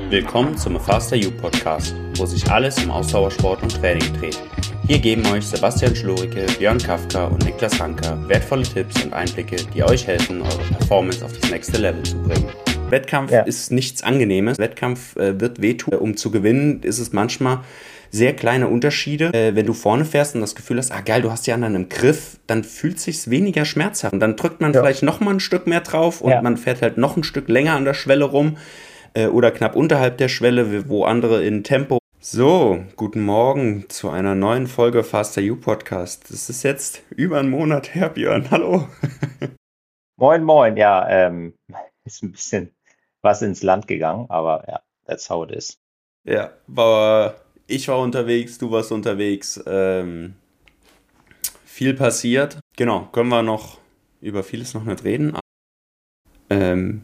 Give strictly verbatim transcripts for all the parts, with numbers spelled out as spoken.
Willkommen zum A Faster You Podcast, wo sich alles um Ausdauersport und Training dreht. Hier geben euch Sebastian Schluricke, Björn Kafka und Niklas Ranker wertvolle Tipps und Einblicke, die euch helfen, eure Performance auf das nächste Level zu bringen. Wettkampf ja. ist nichts Angenehmes. Wettkampf äh, wird wehtun. Um zu gewinnen, ist es manchmal sehr kleine Unterschiede. Äh, wenn du vorne fährst und das Gefühl hast, ah geil, du hast die anderen im Griff, dann fühlt es sich weniger schmerzhaft. Und dann drückt man ja. vielleicht noch mal ein Stück mehr drauf und ja. man fährt halt noch ein Stück länger an der Schwelle rum äh, oder knapp unterhalb der Schwelle, wo andere in Tempo. So, guten Morgen zu einer neuen Folge Faster You Podcast. Das ist jetzt über einen Monat her, Björn. Hallo. Moin, moin. Ja, ähm, ist ein bisschen was ins Land gegangen, aber ja, that's how it is. Ja, war, ich war unterwegs, du warst unterwegs, ähm, viel passiert. Genau, können wir noch über vieles noch nicht reden. Ähm,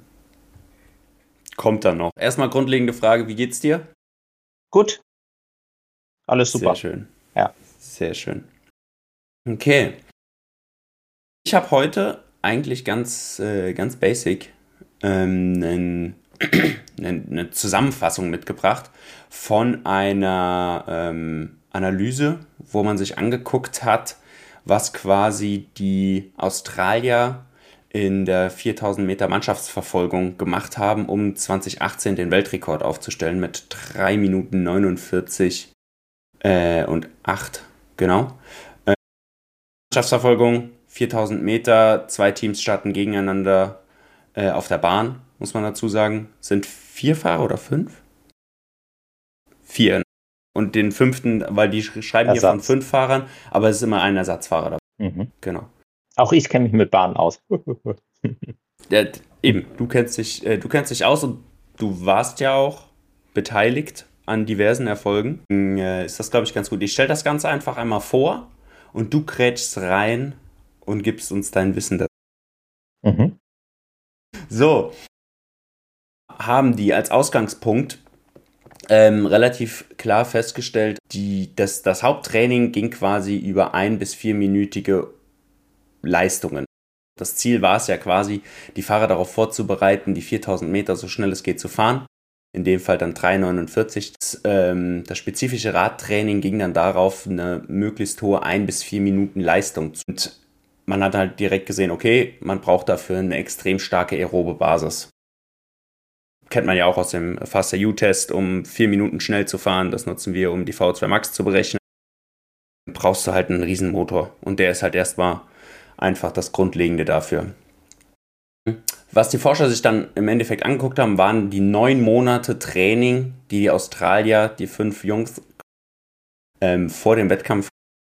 kommt dann noch. Erstmal grundlegende Frage, wie geht's dir? Gut. Alles super. Sehr schön. Ja. Sehr schön. Okay. Ich habe heute eigentlich ganz, äh, ganz basic ähm, eine, eine Zusammenfassung mitgebracht von einer ähm, Analyse, wo man sich angeguckt hat, was quasi die Australier in der viertausend Meter Mannschaftsverfolgung gemacht haben, um zwanzig achtzehn den Weltrekord aufzustellen mit drei Minuten neunundvierzig äh, und acht, genau. Äh, Mannschaftsverfolgung, viertausend Meter, zwei Teams starten gegeneinander äh, auf der Bahn, muss man dazu sagen. Sind vier Fahrer oder fünf? Vier. Und den fünften, weil die schreiben Ersatz. Hier von fünf Fahrern, aber es ist immer ein Ersatzfahrer dabei. Mhm. Genau. Auch ich kenne mich mit Bahnen aus. Ja, eben, du kennst dich, äh, du kennst dich aus und du warst ja auch beteiligt an diversen Erfolgen. Äh, ist das, glaube ich, ganz gut. Ich stelle das Ganze einfach einmal vor und du grätschst rein und gibst uns dein Wissen dazu. Mhm. So, haben die als Ausgangspunkt ähm, relativ klar festgestellt, die, das, das Haupttraining ging quasi über ein- bis vierminütige Leistungen. Das Ziel war es ja quasi, die Fahrer darauf vorzubereiten, die viertausend Meter so schnell es geht zu fahren. In dem Fall dann drei neunundvierzig. Das, ähm, das spezifische Radtraining ging dann darauf, eine möglichst hohe ein bis vier Minuten Leistung zu. Und man hat halt direkt gesehen, okay, man braucht dafür eine extrem starke aerobe Basis. Kennt man ja auch aus dem Faster You-Test, um vier Minuten schnell zu fahren. Das nutzen wir, um die V zwei Max zu berechnen. Brauchst du halt einen Riesenmotor. Und der ist halt erstmal einfach das Grundlegende dafür. Was die Forscher sich dann im Endeffekt angeguckt haben, waren die neun Monate Training, die die Australier, die fünf Jungs, ähm, vor dem Wettkampf.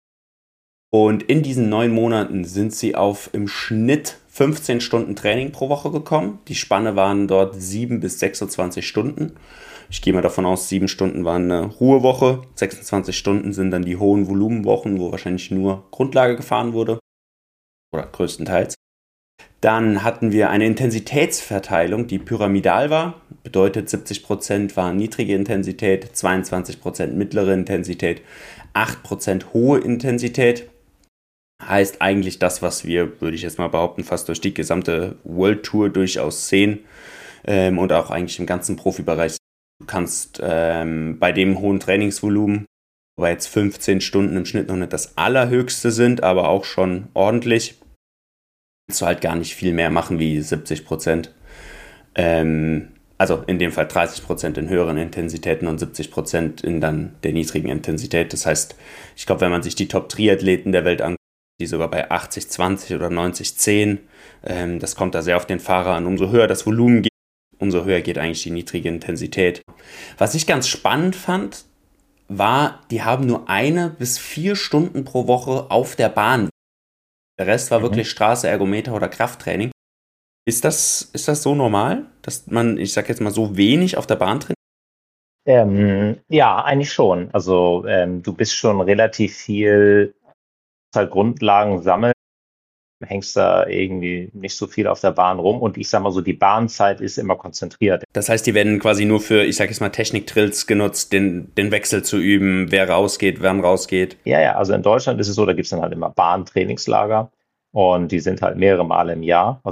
Und in diesen neun Monaten sind sie auf im Schnitt fünfzehn Stunden Training pro Woche gekommen. Die Spanne waren dort sieben bis sechsundzwanzig Stunden. Ich gehe mal davon aus, sieben Stunden waren eine Ruhewoche. sechsundzwanzig Stunden sind dann die hohen Volumenwochen, wo wahrscheinlich nur Grundlage gefahren wurde. Oder größtenteils. Dann hatten wir eine Intensitätsverteilung, die pyramidal war. Bedeutet, siebzig Prozent war niedrige Intensität, zweiundzwanzig Prozent mittlere Intensität, acht Prozent hohe Intensität. Heißt eigentlich das, was wir, würde ich jetzt mal behaupten, fast durch die gesamte World Tour durchaus sehen. Ähm, und auch eigentlich im ganzen Profibereich. Du kannst ähm, bei dem hohen Trainingsvolumen, wobei jetzt fünfzehn Stunden im Schnitt noch nicht das allerhöchste sind, aber auch schon ordentlich, kannst du halt gar nicht viel mehr machen wie siebzig Prozent. Ähm, also in dem Fall dreißig Prozent in höheren Intensitäten und siebzig Prozent in dann der niedrigen Intensität. Das heißt, ich glaube, wenn man sich die Top-Triathleten der Welt anguckt, die sogar bei achtzig zwanzig oder neunzig zehn, ähm, das kommt da sehr auf den Fahrer an. Umso höher das Volumen geht, umso höher geht eigentlich die niedrige Intensität. Was ich ganz spannend fand, war, die haben nur eine bis vier Stunden pro Woche auf der Bahn. Der Rest war mhm. wirklich Straße, Ergometer oder Krafttraining. Ist das, ist das so normal, dass man, ich sag jetzt mal, so wenig auf der Bahn trainiert? Ähm, ja, eigentlich schon. Also ähm, du bist schon relativ viel halt Grundlagen sammeln, hängst da irgendwie nicht so viel auf der Bahn rum und ich sag mal so, die Bahnzeit ist immer konzentriert. Das heißt, die werden quasi nur für, ich sag jetzt mal, Technik-Drills genutzt, den, den Wechsel zu üben, wer rausgeht, wann rausgeht. Ja, ja, also in Deutschland ist es so, da gibt es dann halt immer Bahntrainingslager und die sind halt mehrere Male im Jahr, also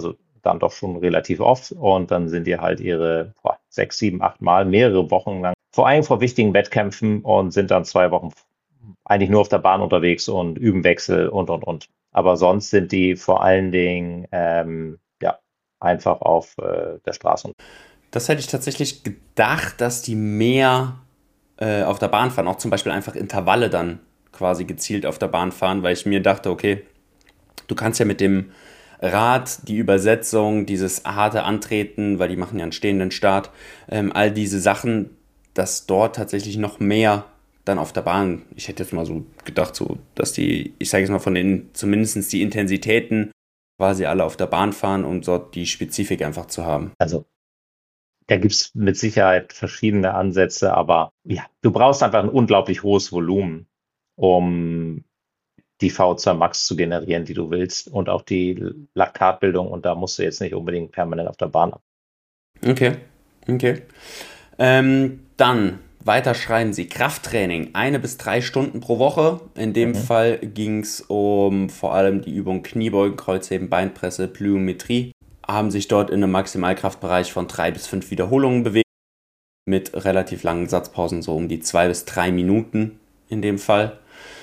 dann doch schon relativ oft und dann sind die halt ihre boah, sechs, sieben, acht Mal, mehrere Wochen lang, vor allem vor wichtigen Wettkämpfen und sind dann zwei Wochen eigentlich nur auf der Bahn unterwegs und üben Wechsel und, und, und. Aber sonst sind die vor allen Dingen ähm, ja, einfach auf äh, der Straße. Das hätte ich tatsächlich gedacht, dass die mehr äh, auf der Bahn fahren, auch zum Beispiel einfach Intervalle dann quasi gezielt auf der Bahn fahren, weil ich mir dachte, okay, du kannst ja mit dem Rad, die Übersetzung, dieses harte Antreten, weil die machen ja einen stehenden Start, ähm, all diese Sachen, dass dort tatsächlich noch mehr dann auf der Bahn, ich hätte jetzt mal so gedacht, so, dass die, ich sage jetzt mal von den, zumindest die Intensitäten quasi alle auf der Bahn fahren, um dort die Spezifik einfach zu haben. Also da gibt es mit Sicherheit verschiedene Ansätze, aber ja, du brauchst einfach ein unglaublich hohes Volumen, um die V zwei Max zu generieren, die du willst und auch die Laktatbildung und da musst du jetzt nicht unbedingt permanent auf der Bahn ab. Okay, okay. Ähm, dann weiter schreiben sie Krafttraining, eine bis drei Stunden pro Woche. In dem Mhm. Fall ging es um vor allem die Übung Kniebeugen, Kreuzheben, Beinpresse, Plyometrie. Haben sich dort in einem Maximalkraftbereich von drei bis fünf Wiederholungen bewegt, mit relativ langen Satzpausen, so um die zwei bis drei Minuten in dem Fall.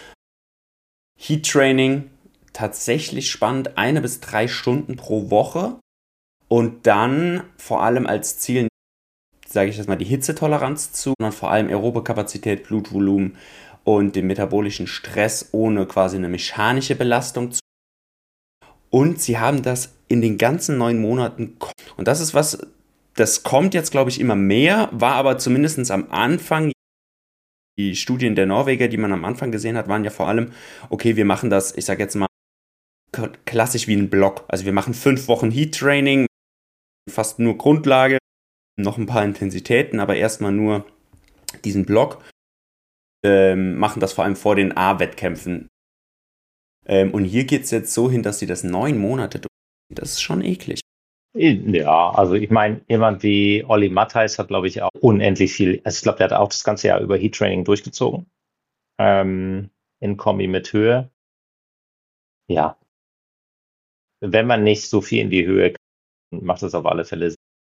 Heat Training, tatsächlich spannend, eine bis drei Stunden pro Woche und dann vor allem als Ziel, sage ich jetzt mal, die Hitzetoleranz zu, sondern vor allem aerobe Kapazität, Blutvolumen und den metabolischen Stress ohne quasi eine mechanische Belastung zu. Und sie haben das in den ganzen neun Monaten, und das ist was, das kommt jetzt, glaube ich, immer mehr, war aber zumindest am Anfang, die Studien der Norweger, die man am Anfang gesehen hat, waren ja vor allem, okay, wir machen das, ich sage jetzt mal, klassisch wie ein Block. Also wir machen fünf Wochen Heat-Training, fast nur Grundlage, noch ein paar Intensitäten, aber erstmal nur diesen Block. Ähm, machen das vor allem vor den A-Wettkämpfen. Ähm, und hier geht es jetzt so hin, dass sie das neun Monate durchziehen. Das ist schon eklig. Ja, also ich meine, jemand wie Olli Matthijs hat, glaube ich, auch unendlich viel, also ich glaube, der hat auch das ganze Jahr über Heat Training durchgezogen, ähm, in Kombi mit Höhe. Ja, wenn man nicht so viel in die Höhe kann, macht das auf alle Fälle Sinn.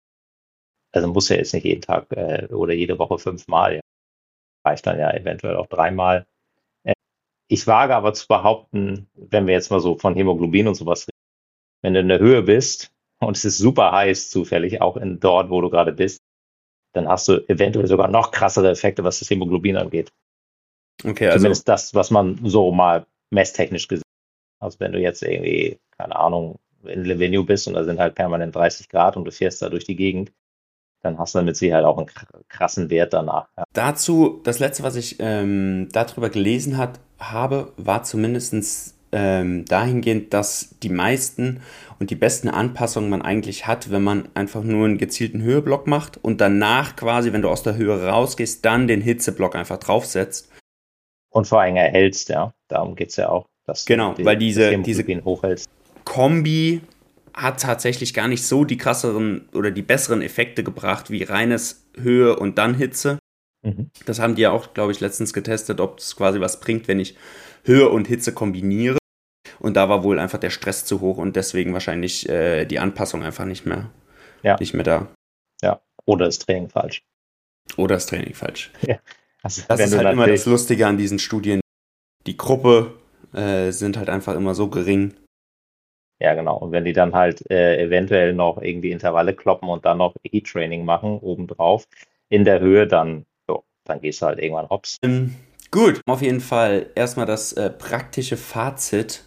Also muss ja jetzt nicht jeden Tag äh, oder jede Woche fünfmal, ja. Reicht dann ja eventuell auch dreimal. Äh, ich wage aber zu behaupten, wenn wir jetzt mal so von Hämoglobin und sowas reden, wenn du in der Höhe bist und es ist super heiß zufällig, auch in dort, wo du gerade bist, dann hast du eventuell sogar noch krassere Effekte, was das Hämoglobin angeht. Okay, also Zumindest das, was man so mal messtechnisch gesehen hat. Also wenn du jetzt irgendwie, keine Ahnung, in Livigno bist und da sind halt permanent dreißig Grad und du fährst da durch die Gegend, dann hast du mit Sicherheit auch einen krassen Wert danach. Ja. dazu, das letzte, was ich ähm, darüber gelesen hat, habe, war zumindest ähm, dahingehend, dass die meisten und die besten Anpassungen man eigentlich hat, wenn man einfach nur einen gezielten Höheblock macht und danach quasi, wenn du aus der Höhe rausgehst, dann den Hitzeblock einfach draufsetzt. Und vor allem erhältst, ja. Darum geht es ja auch, dass Genau, du die, weil diese, das diese Hämoglobin hochhältst. Kombi hat tatsächlich gar nicht so die krasseren oder die besseren Effekte gebracht wie reines Höhe und dann Hitze. Mhm. Das haben die ja auch, glaube ich, letztens getestet, ob es quasi was bringt, wenn ich Höhe und Hitze kombiniere. Und da war wohl einfach der Stress zu hoch und deswegen wahrscheinlich äh, die Anpassung einfach nicht mehr, Ja. nicht mehr da. Ja, oder das Training falsch. Oder das Training falsch. Ja. Also, Das wenn ist du halt immer natürlich- das Lustige an diesen Studien. Die Gruppe äh, sind halt einfach immer so gering. Ja, genau. Und wenn die dann halt äh, eventuell noch irgendwie Intervalle kloppen und dann noch Heat-Training machen obendrauf in der Höhe, dann, jo, dann gehst du halt irgendwann hops. Ähm, gut, auf jeden Fall erstmal das äh, praktische Fazit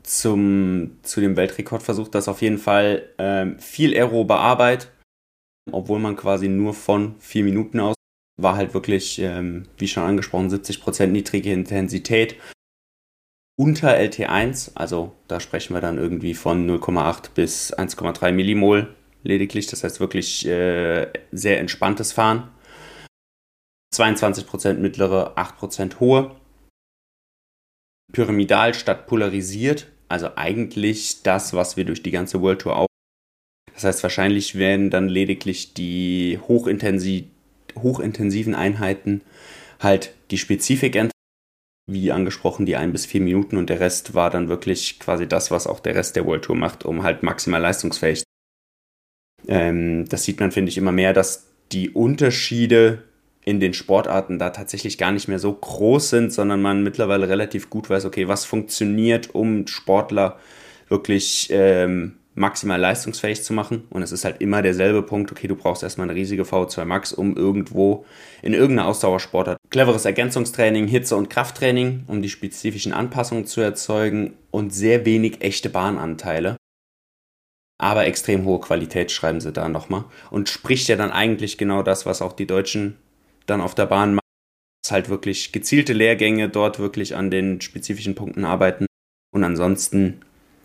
zum, zu dem Weltrekordversuch, dass auf jeden Fall ähm, viel aerobe Arbeit, obwohl man quasi nur von vier Minuten aus, war halt wirklich, ähm, wie schon angesprochen, siebzig Prozent niedrige Intensität. Unter L T eins, also da sprechen wir dann irgendwie von null Komma acht bis eins Komma drei Millimol lediglich, das heißt wirklich äh, sehr entspanntes Fahren. zweiundzwanzig Prozent mittlere, acht Prozent hohe. Pyramidal statt polarisiert, also eigentlich das, was wir durch die ganze World Tour auch. Das heißt, wahrscheinlich werden dann lediglich die hochintensi- hochintensiven Einheiten halt die Spezifik enthalten, wie angesprochen, die ein bis vier Minuten und der Rest war dann wirklich quasi das, was auch der Rest der World Tour macht, um halt maximal leistungsfähig zu sein. Ähm, das sieht man, finde ich, immer mehr, dass die Unterschiede in den Sportarten da tatsächlich gar nicht mehr so groß sind, sondern man mittlerweile relativ gut weiß, okay, was funktioniert, um Sportler wirklich ähm, maximal leistungsfähig zu machen. Und es ist halt immer derselbe Punkt, okay, du brauchst erstmal eine riesige V O zwei Max, um irgendwo in irgendeiner Ausdauersportart cleveres Ergänzungstraining, Hitze- und Krafttraining, um die spezifischen Anpassungen zu erzeugen und sehr wenig echte Bahnanteile. Aber extrem hohe Qualität schreiben sie da nochmal. Und spricht ja dann eigentlich genau das, was auch die Deutschen dann auf der Bahn machen. Das ist halt wirklich gezielte Lehrgänge, dort wirklich an den spezifischen Punkten arbeiten. Und ansonsten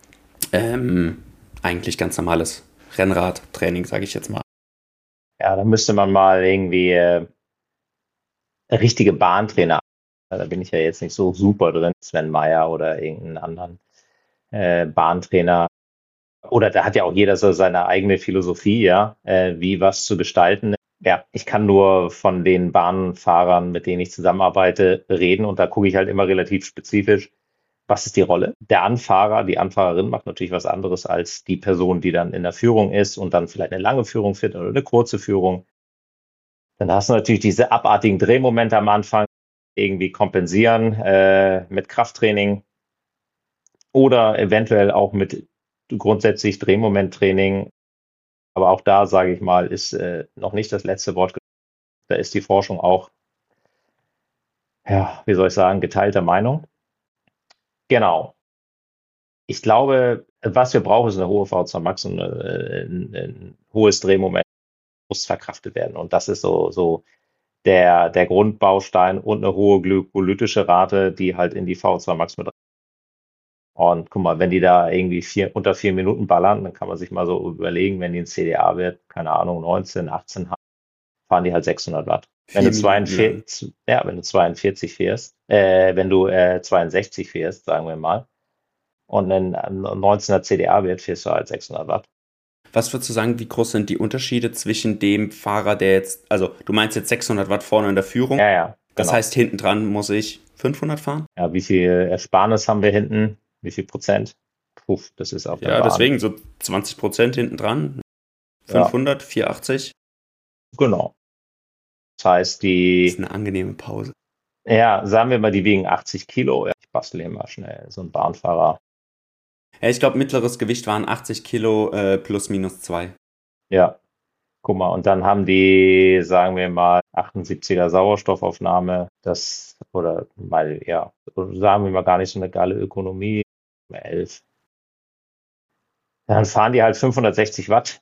ähm, eigentlich ganz normales Rennradtraining, sage ich jetzt mal. Ja, da müsste man mal irgendwie äh, richtige Bahntrainer. Da bin ich ja jetzt nicht so super drin, Sven Meyer oder irgendeinen anderen äh, Bahntrainer. Oder da hat ja auch jeder so seine eigene Philosophie, ja, äh, wie was zu gestalten. Ja, ich kann nur von den Bahnfahrern, mit denen ich zusammenarbeite, reden und da gucke ich halt immer relativ spezifisch, was ist die Rolle. Der Anfahrer, die Anfahrerin macht natürlich was anderes als die Person, die dann in der Führung ist und dann vielleicht eine lange Führung führt oder eine kurze Führung. Dann hast du natürlich diese abartigen Drehmomente am Anfang irgendwie kompensieren äh, mit Krafttraining oder eventuell auch mit grundsätzlich Drehmomenttraining. Aber auch da, sage ich mal, ist äh, noch nicht das letzte Wort. Da ist die Forschung auch, ja, wie soll ich sagen, geteilter Meinung. Genau. Ich glaube, was wir brauchen, ist eine hohe V O zwei Max und äh, ein, ein hohes Drehmoment muss verkraftet werden. Und das ist so, so der, der Grundbaustein und eine hohe glykolytische Rate, die halt in die V O zwei Max mit rein. Und guck mal, wenn die da irgendwie vier, unter vier Minuten ballern, dann kann man sich mal so überlegen, wenn die ein C D A-Wert, keine Ahnung, neunzehn, achtzehn haben, fahren die halt sechshundert Watt. Wenn du, zweiundvierzig, ja, wenn du zweiundvierzig fährst, äh, wenn du äh, zweiundsechzig fährst, sagen wir mal, und einen neunzehner C D A-Wert fährst du halt sechshundert Watt. Was würdest du sagen, wie groß sind die Unterschiede zwischen dem Fahrer, der jetzt, also du meinst jetzt sechshundert Watt vorne in der Führung? Ja, ja. Genau. Das heißt, hinten dran muss ich fünfhundert fahren? Ja, wie viel Ersparnis haben wir hinten? Wie viel Prozent? Puh, das ist auf der Ja, Bahn. deswegen so zwanzig Prozent hinten dran. fünfhundert, ja. vierhundertachtzig. Genau. Das heißt, die. Das ist eine angenehme Pause. Ja, sagen wir mal, die wiegen achtzig Kilo. Ja, ich bastel hier mal schnell so einen Bahnfahrer. Ja, ich glaube, mittleres Gewicht waren achtzig Kilo äh, plus minus zwei. Ja, guck mal, und dann haben die, sagen wir mal, achtundsiebziger Sauerstoffaufnahme. Das, oder mal, ja, sagen wir mal gar nicht so eine geile Ökonomie. elf. Dann fahren die halt fünfhundertsechzig Watt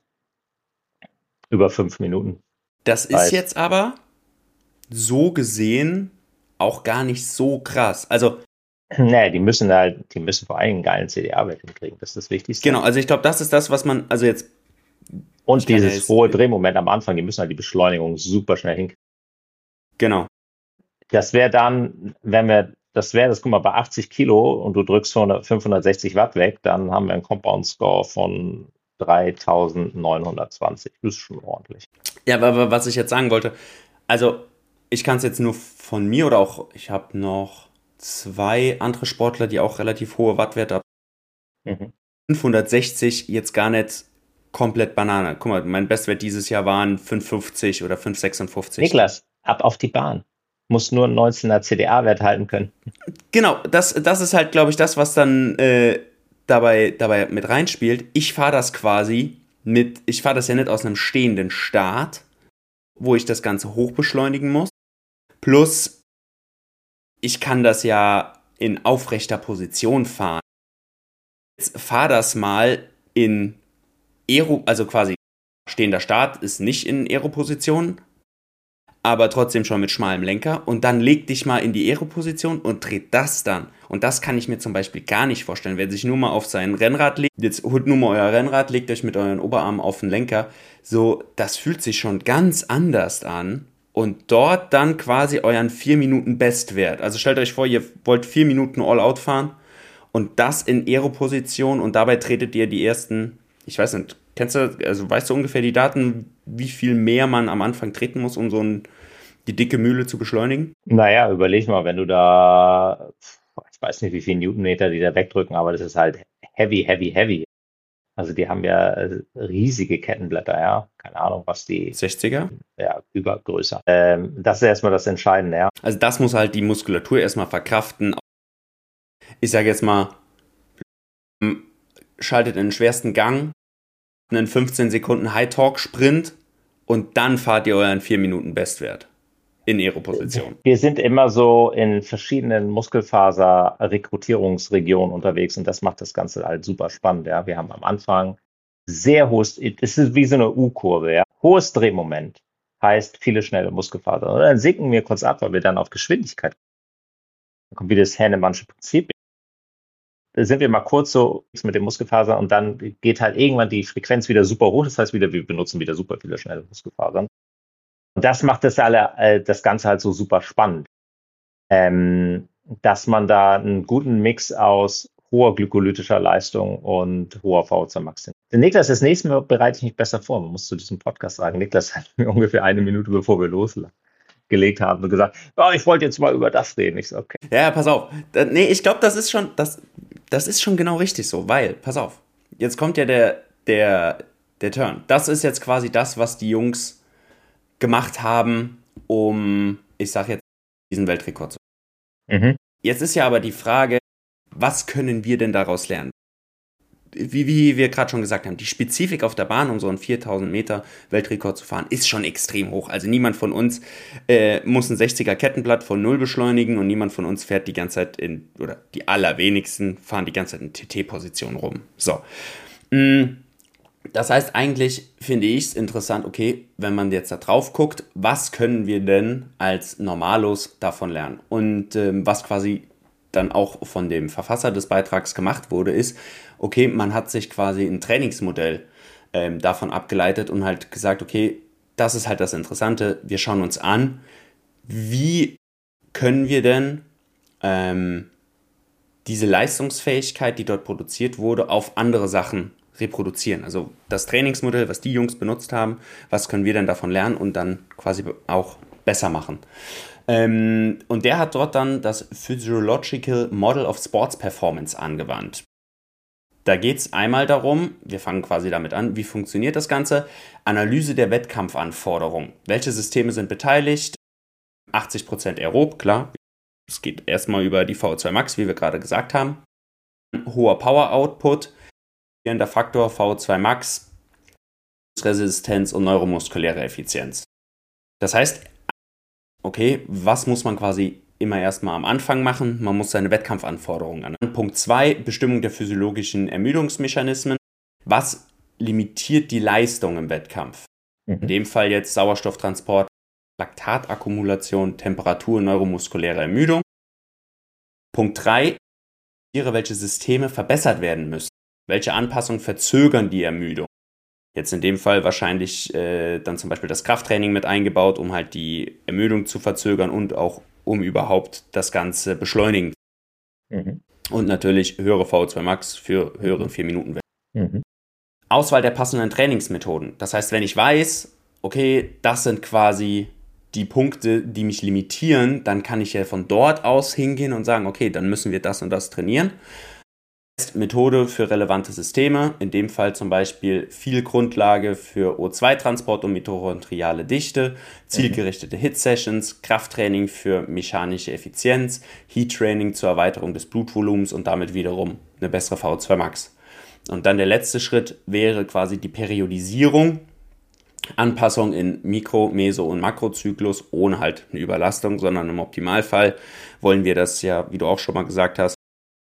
über fünf Minuten. Das ist heißt, jetzt aber so gesehen auch gar nicht so krass. Also nee, die müssen halt, die müssen vor allem einen geilen C D A-Wert hinkriegen. Das ist das Wichtigste. Genau, also ich glaube, das ist das, was man, also jetzt. Und dieses ja hohe Drehmoment am Anfang, die müssen halt die Beschleunigung super schnell hinkriegen. Genau. Das wäre dann, wenn wir, das wäre, das guck mal, bei achtzig Kilo und du drückst fünfhundertsechzig Watt weg, dann haben wir einen Compound Score von dreitausendneunhundertzwanzig. Das ist schon ordentlich. Ja, aber was ich jetzt sagen wollte, also ich kann es jetzt nur von mir oder auch, ich habe noch zwei andere Sportler, die auch relativ hohe Wattwerte haben. Mhm. fünfhundertsechzig jetzt gar nicht komplett Banane. Guck mal, mein Bestwert dieses Jahr waren fünfhundertfünfzig oder fünfhundertsechsundfünfzig. Niklas, ab auf die Bahn. Muss nur einen neunzehner C D A-Wert halten können. Genau, das, das ist halt, glaube ich, das, was dann äh, dabei, dabei mit reinspielt. Ich fahre das quasi mit, ich fahre das ja nicht aus einem stehenden Start, wo ich das Ganze hochbeschleunigen muss. Plus, ich kann das ja in aufrechter Position fahren. Jetzt fahr das mal in Aero, also quasi stehender Start ist nicht in Aero-Position, aber trotzdem schon mit schmalem Lenker. Und dann leg dich mal in die Aero-Position und dreht das dann. Und das kann ich mir zum Beispiel gar nicht vorstellen. Wer sich nur mal auf sein Rennrad legt, jetzt holt nur mal euer Rennrad, legt euch mit euren Oberarmen auf den Lenker. So, das fühlt sich schon ganz anders an. Und dort dann quasi euren vier Minuten Bestwert. Also stellt euch vor, ihr wollt vier Minuten All-Out fahren und das in Aero-Position und dabei tretet ihr die ersten, ich weiß nicht, kennst du, also weißt du ungefähr die Daten, wie viel mehr man am Anfang treten muss, um so ein, die dicke Mühle zu beschleunigen? Naja, überleg mal, wenn du da, ich weiß nicht, wie viele Newtonmeter die da wegdrücken, aber das ist halt heavy, heavy, heavy. Also die haben ja äh, riesige Kettenblätter, ja. Keine Ahnung, was die, sechziger? ja, übergrößer. Ähm, das ist erstmal das Entscheidende, ja. Also das muss halt die Muskulatur erstmal verkraften. Ich sage jetzt mal, schaltet in den schwersten Gang, einen fünfzehn Sekunden High-Talk-Sprint und dann fahrt ihr euren vier Minuten Bestwert in Aero-Position. Wir sind immer so in verschiedenen Muskelfaser-Rekrutierungsregionen unterwegs und das macht das Ganze halt super spannend. Ja. Wir haben am Anfang sehr hohes, es ist wie so eine U-Kurve, ja. Hohes Drehmoment heißt viele schnelle Muskelfasern. Und dann sinken wir kurz ab, weil wir dann auf Geschwindigkeit kommen. Dann kommt wieder das Hahnemannsche Prinzip. Da sind wir mal kurz so mit den Muskelfasern und dann geht halt irgendwann die Frequenz wieder super hoch. Das heißt wieder, wir benutzen wieder super viele schnelle Muskelfasern. Und das macht das alle, äh, das Ganze halt so super spannend. Ähm, dass man da einen guten Mix aus hoher glykolytischer Leistung und hoher V O zwei Max hat. Der Niklas, das nächste Mal bereite ich mich besser vor. Man muss zu diesem Podcast sagen, Niklas hat mir ungefähr eine Minute, bevor wir losgelegt haben, gesagt, oh, ich wollte jetzt mal über das reden. Ich so, okay. Ja, ja, pass auf. Da, nee, ich glaube, das ist schon, das, das ist schon genau richtig so, weil, pass auf, jetzt kommt ja der, der, der Turn. Das ist jetzt quasi das, was die Jungs gemacht haben, um, ich sag jetzt, diesen Weltrekord zu machen. Mhm. Jetzt ist ja aber die Frage, was können wir denn daraus lernen? Wie, wie wir gerade schon gesagt haben, die Spezifik auf der Bahn, um so einen viertausend Meter Weltrekord zu fahren, ist schon extrem hoch. Also niemand von uns äh, muss ein sechziger Kettenblatt von null beschleunigen und niemand von uns fährt die ganze Zeit in, oder die allerwenigsten fahren die ganze Zeit in T T-Position rum. So. Mm. Das heißt, eigentlich finde ich es interessant, okay, wenn man jetzt da drauf guckt, was können wir denn als Normalos davon lernen? Und ähm, was quasi dann auch von dem Verfasser des Beitrags gemacht wurde, ist, okay, man hat sich quasi ein Trainingsmodell ähm, davon abgeleitet und halt gesagt, okay, das ist halt das Interessante, wir schauen uns an, wie können wir denn ähm, diese Leistungsfähigkeit, die dort produziert wurde, auf andere Sachen reproduzieren. Also das Trainingsmodell, was die Jungs benutzt haben, was können wir denn davon lernen und dann quasi auch besser machen. Ähm, und der hat dort dann das Physiological Model of Sports Performance angewandt. Da geht es einmal darum, wir fangen quasi damit an, wie funktioniert das Ganze? Analyse der Wettkampfanforderungen. Welche Systeme sind beteiligt? achtzig Prozent aerob, klar. Es geht erstmal über die V O zwei Max, wie wir gerade gesagt haben. Hoher Power Output. Der Faktor V O zwei Max, Resistenz und neuromuskuläre Effizienz. Das heißt, okay, was muss man quasi immer erstmal am Anfang machen? Man muss seine Wettkampfanforderungen an. Punkt zwei, Bestimmung der physiologischen Ermüdungsmechanismen. Was limitiert die Leistung im Wettkampf? Mhm. In dem Fall jetzt Sauerstofftransport, Laktatakkumulation, Temperatur, neuromuskuläre Ermüdung. Punkt drei, welche Systeme verbessert werden müssen. Welche Anpassungen verzögern die Ermüdung? Jetzt in dem Fall wahrscheinlich äh, dann zum Beispiel das Krafttraining mit eingebaut, um halt die Ermüdung zu verzögern und auch um überhaupt das Ganze beschleunigen. Mhm. Und natürlich höhere V O zwei Max für höhere vier Minuten. Mhm. Auswahl der passenden Trainingsmethoden. Das heißt, wenn ich weiß, okay, das sind quasi die Punkte, die mich limitieren, dann kann ich ja von dort aus hingehen und sagen, okay, dann müssen wir das und das trainieren. Methode für relevante Systeme, in dem Fall zum Beispiel viel Grundlage für O zwei Transport und mitochondriale Dichte, zielgerichtete Hit-Sessions, Krafttraining für mechanische Effizienz, Heat-Training zur Erweiterung des Blutvolumens und damit wiederum eine bessere V O zwei Max. Und dann der letzte Schritt wäre quasi die Periodisierung, Anpassung in Mikro-, Meso- und Makrozyklus ohne halt eine Überlastung, sondern im Optimalfall wollen wir das ja, wie du auch schon mal gesagt hast,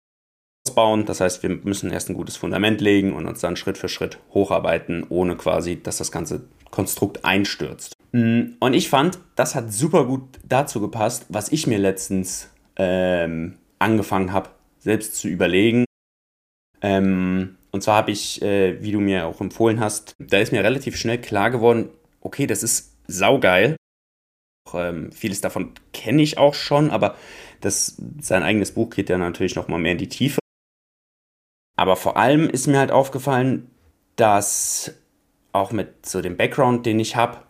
bauen. Das heißt, wir müssen erst ein gutes Fundament legen und uns dann Schritt für Schritt hocharbeiten, ohne quasi, dass das ganze Konstrukt einstürzt. Und ich fand, das hat super gut dazu gepasst, was ich mir letztens ähm, angefangen habe, selbst zu überlegen. Ähm, und zwar habe ich, äh, wie du mir auch empfohlen hast, da ist mir relativ schnell klar geworden, okay, das ist saugeil. Auch, ähm, vieles davon kenne ich auch schon, aber das, sein eigenes Buch geht ja natürlich noch mal mehr in die Tiefe. Aber vor allem ist mir halt aufgefallen, dass auch mit so dem Background, den ich habe,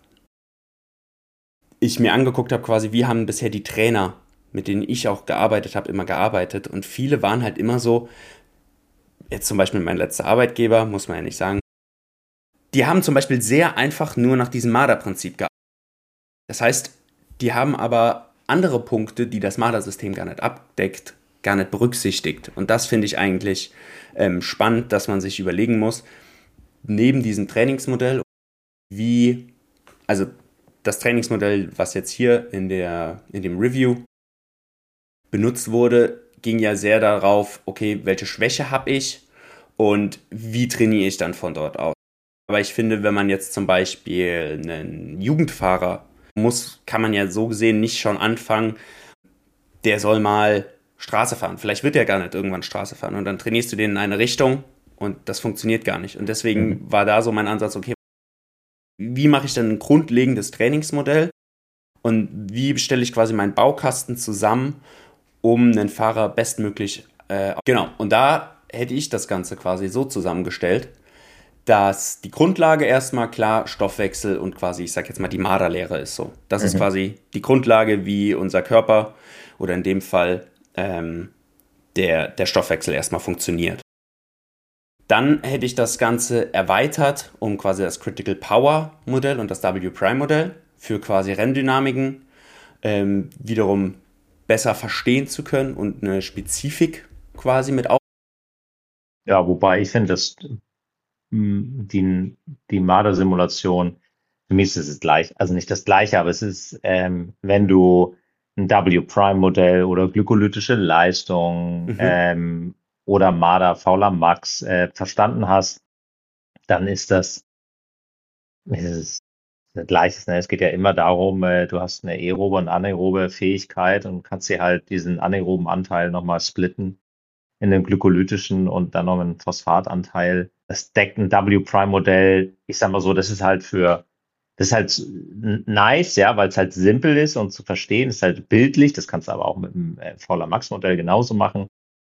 ich mir angeguckt habe quasi, wie haben bisher die Trainer, mit denen ich auch gearbeitet habe, immer gearbeitet. Und viele waren halt immer so, jetzt zum Beispiel mein letzter Arbeitgeber, muss man ja nicht sagen, die haben zum Beispiel sehr einfach nur nach diesem Marder-Prinzip gearbeitet. Das heißt, die haben aber andere Punkte, die das Marder-System gar nicht abdeckt, gar nicht berücksichtigt. Und das finde ich eigentlich ähm, spannend, dass man sich überlegen muss, neben diesem Trainingsmodell, wie, also das Trainingsmodell, was jetzt hier in, der, in dem Review benutzt wurde, ging ja sehr darauf, okay, welche Schwäche habe ich und wie trainiere ich dann von dort aus. Aber ich finde, wenn man jetzt zum Beispiel einen Jugendfahrer muss, kann man ja so gesehen nicht schon anfangen, der soll mal Straße fahren. Vielleicht wird er gar nicht irgendwann Straße fahren und dann trainierst du den in eine Richtung und das funktioniert gar nicht. Und deswegen mhm. war da so mein Ansatz, okay, wie mache ich denn ein grundlegendes Trainingsmodell und wie stelle ich quasi meinen Baukasten zusammen, um einen Fahrer bestmöglich, äh, genau, und da hätte ich das Ganze quasi so zusammengestellt, dass die Grundlage erstmal klar Stoffwechsel und quasi, ich sag jetzt mal, die Marderlehre ist so. Das mhm. ist quasi die Grundlage, wie unser Körper oder in dem Fall ähm, der, der Stoffwechsel erstmal funktioniert. Dann hätte ich das Ganze erweitert um quasi das Critical Power Modell und das W-Prime Modell für quasi Renndynamiken ähm, wiederum besser verstehen zu können und eine Spezifik quasi mit auf. Ja, wobei ich finde, dass die, die Marder-Simulation, für mich ist es gleich, also nicht das gleiche, aber es ist, ähm, wenn du ein W-Prime-Modell oder glykolytische Leistung mhm. ähm, oder Marder, Fauler Max äh, verstanden hast, dann ist das, es ist das Gleiche. Ne? Es geht ja immer darum, äh, du hast eine aerobe und anaerobe Fähigkeit und kannst dir halt diesen anaeroben Anteil nochmal splitten in den glykolytischen und dann noch einen Phosphatanteil. Das deckt ein W-Prime-Modell, ich sag mal so, das ist halt für, das ist halt nice, ja, weil es halt simpel ist und zu verstehen, ist halt bildlich, das kannst du aber auch mit dem äh, Fauler Max-Modell genauso machen.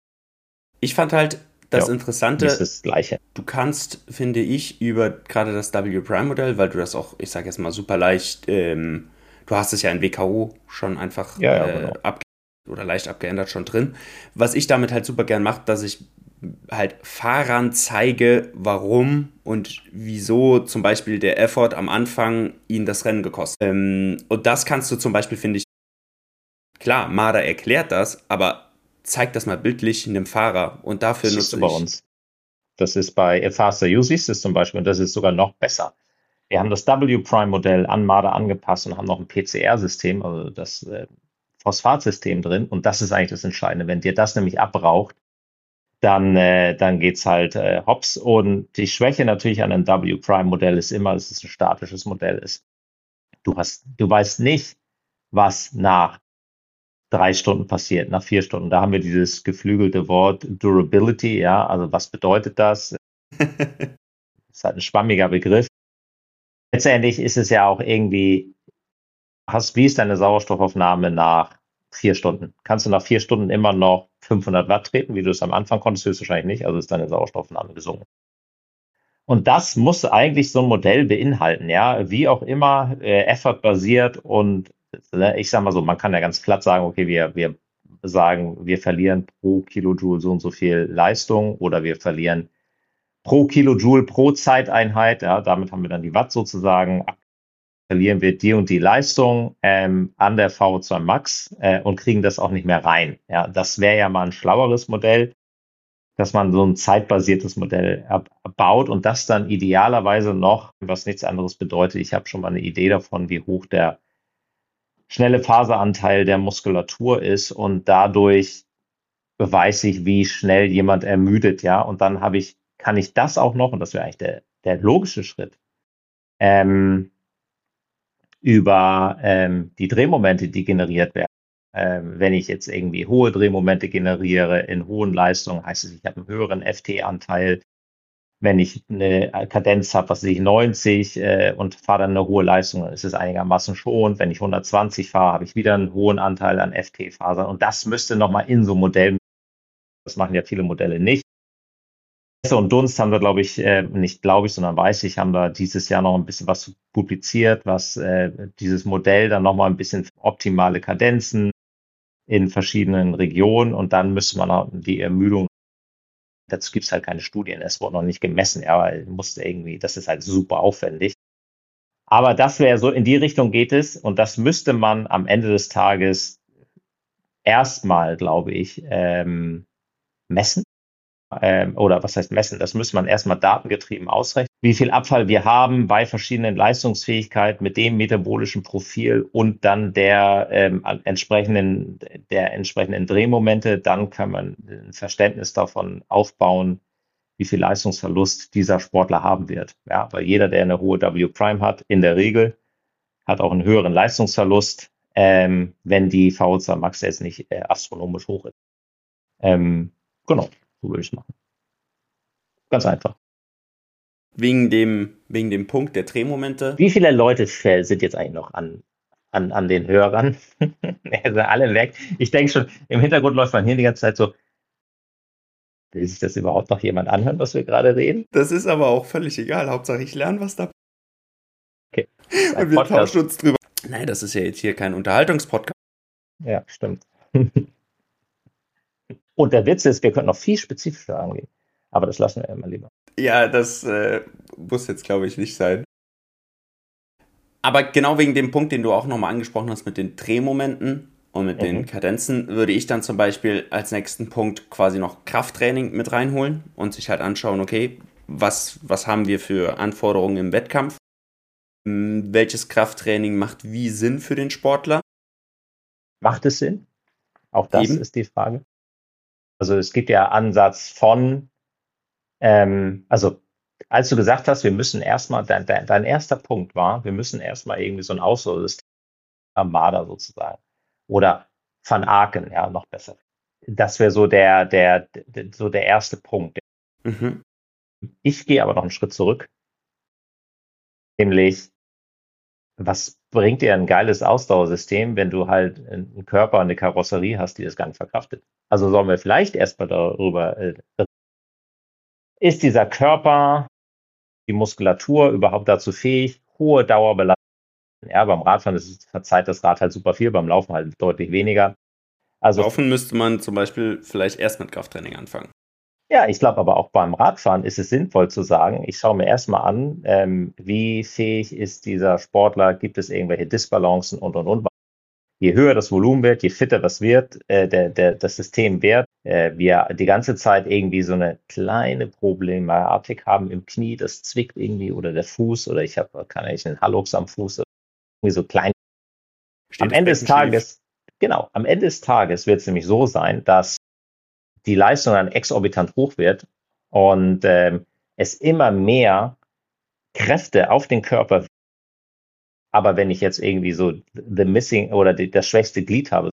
Ich fand halt das ja, Interessante, ist das Gleiche. Du kannst, finde ich, über gerade das W-Prime-Modell, weil du das auch, ich sage jetzt mal, super leicht, ähm, du hast es ja in W K O schon einfach ja, ja, äh, genau. abgeändert oder leicht abgeändert schon drin. Was ich damit halt super gern mache, dass ich halt Fahrern zeige, warum und wieso zum Beispiel der Effort am Anfang ihnen das Rennen gekostet. Ähm, und das kannst du zum Beispiel, finde ich, klar, Marder erklärt das, aber zeig das mal bildlich einem Fahrer und dafür das nutze ist bei ich. uns. Das ist bei Faster You siehst es zum Beispiel und das ist sogar noch besser. Wir haben das W-Prime-Modell an Marder angepasst und haben noch ein P C R-System, also das äh, Phosphatsystem drin und das ist eigentlich das Entscheidende. Wenn dir das nämlich abraucht, dann, äh, dann geht's halt äh, hops. Und die Schwäche natürlich an einem W-Prime-Modell ist immer, dass es ein statisches Modell ist. Du hast, du weißt nicht, was nach drei Stunden passiert, nach vier Stunden. Da haben wir dieses geflügelte Wort Durability, ja, also was bedeutet das? Das ist halt ein schwammiger Begriff. Letztendlich ist es ja auch irgendwie, hast, wie ist deine Sauerstoffaufnahme nach vier Stunden? Kannst du nach vier Stunden immer noch fünfhundert Watt treten, wie du es am Anfang konntest? Höchstwahrscheinlich nicht, also ist deine Sauerstoffaufnahme gesunken. Und das muss eigentlich so ein Modell beinhalten, ja, wie auch immer, äh, effortbasiert und äh, ich sag mal so, man kann ja ganz platt sagen, okay, wir, wir sagen, wir verlieren pro Kilojoule so und so viel Leistung oder wir verlieren pro Kilojoule pro Zeiteinheit, ja, damit haben wir dann die Watt sozusagen, verlieren wir die und die Leistung ähm, an der V O zwei Max äh, und kriegen das auch nicht mehr rein. Ja, das wäre ja mal ein schlaueres Modell, dass man so ein zeitbasiertes Modell baut und das dann idealerweise noch, was nichts anderes bedeutet, ich habe schon mal eine Idee davon, wie hoch der schnelle Faseranteil der Muskulatur ist und dadurch weiß ich, wie schnell jemand ermüdet, ja, und dann habe ich, kann ich das auch noch, und das wäre eigentlich der, der logische Schritt, ähm, über ähm, die Drehmomente, die generiert werden. Ähm, wenn ich jetzt irgendwie hohe Drehmomente generiere in hohen Leistungen, heißt es, ich habe einen höheren F T-Anteil. Wenn ich eine Kadenz habe, was weiß ich, neunzig äh, und fahre dann eine hohe Leistung, dann ist es einigermaßen schon. Wenn ich hundertzwanzig fahre, habe ich wieder einen hohen Anteil an F T-Fasern. Und das müsste nochmal in so Modellen, das machen ja viele Modelle nicht. Wasser und Dunst haben wir, glaube ich, äh, nicht glaube ich, sondern weiß ich, haben wir dieses Jahr noch ein bisschen was publiziert, was äh, dieses Modell dann nochmal ein bisschen optimale Kadenzen in verschiedenen Regionen und dann müsste man auch die Ermüdung dazu gibt es halt keine Studien, es wurde noch nicht gemessen, ja, weil musste irgendwie, das ist halt super aufwendig. Aber das wäre so, in die Richtung geht es und das müsste man am Ende des Tages erstmal, glaube ich, ähm, messen. Ähm, oder was heißt messen? Das müsste man erstmal datengetrieben ausrechnen. Wie viel Abfall wir haben bei verschiedenen Leistungsfähigkeiten mit dem metabolischen Profil und dann der ähm, entsprechenden, der entsprechenden Drehmomente. Dann kann man ein Verständnis davon aufbauen, wie viel Leistungsverlust dieser Sportler haben wird. Ja, weil jeder, der eine hohe W Prime hat, in der Regel hat auch einen höheren Leistungsverlust, ähm, wenn die V O zwei Max jetzt nicht äh, astronomisch hoch ist. Ähm, genau, so würde ich es machen. Ganz einfach. Wegen dem, wegen dem Punkt der Drehmomente. Wie viele Leute sind jetzt eigentlich noch an, an, an den Hörern? Sind alle weg. Ich denke schon, im Hintergrund läuft man hier die ganze Zeit so, will sich das überhaupt noch jemand anhören, was wir gerade reden? Das ist aber auch völlig egal. Hauptsache ich lerne was da. Okay. Und wir tauschen uns drüber. Nein, das ist ja jetzt hier kein Unterhaltungspodcast. Ja, stimmt. Und der Witz ist, wir könnten noch viel spezifischer angehen. Aber das lassen wir immer lieber. Ja, das äh, muss jetzt, glaube ich, nicht sein. Aber genau wegen dem Punkt, den du auch nochmal angesprochen hast mit den Drehmomenten und mit mhm. den Kadenzen, würde ich dann zum Beispiel als nächsten Punkt quasi noch Krafttraining mit reinholen und sich halt anschauen, okay, was, was haben wir für Anforderungen im Wettkampf? Welches Krafttraining macht wie Sinn für den Sportler? Macht es Sinn? Auch das Eben. ist die Frage. Also es gibt ja Ansatz von, ähm, also als du gesagt hast, wir müssen erstmal, dein, dein, dein erster Punkt war, wir müssen erstmal irgendwie so ein Ausdauersystem Armada sozusagen. Oder Van Aken, ja, noch besser. Das wäre so der, der, der, so der erste Punkt. Mhm. Ich gehe aber noch einen Schritt zurück. Nämlich, was bringt dir ein geiles Ausdauersystem, wenn du halt einen Körper, eine Karosserie hast, die das gar nicht verkraftet? Also sollen wir vielleicht erstmal darüber, äh, ist dieser Körper, die Muskulatur überhaupt dazu fähig, hohe Dauerbelastung? Ja, beim Radfahren ist, verzeiht das Rad halt super viel, beim Laufen halt deutlich weniger. Also, Laufen müsste man zum Beispiel vielleicht erst mit Krafttraining anfangen. Ja, ich glaube aber auch beim Radfahren ist es sinnvoll zu sagen, ich schaue mir erstmal an, ähm, wie fähig ist dieser Sportler, gibt es irgendwelche Disbalancen und, und, und. Je höher das Volumen wird, je fitter das wird, äh, der, der, das System wird, äh, wir die ganze Zeit irgendwie so eine kleine Problematik haben im Knie, das zwickt irgendwie oder der Fuß oder ich habe, kann ich einen Hallux am Fuß, irgendwie so klein. Steht am Ende des Tages, schief. genau, am Ende des Tages wird es nämlich so sein, dass die Leistung dann exorbitant hoch wird und ähm, es immer mehr Kräfte auf den Körper. Aber wenn ich jetzt irgendwie so the missing oder die, das schwächste Glied habe,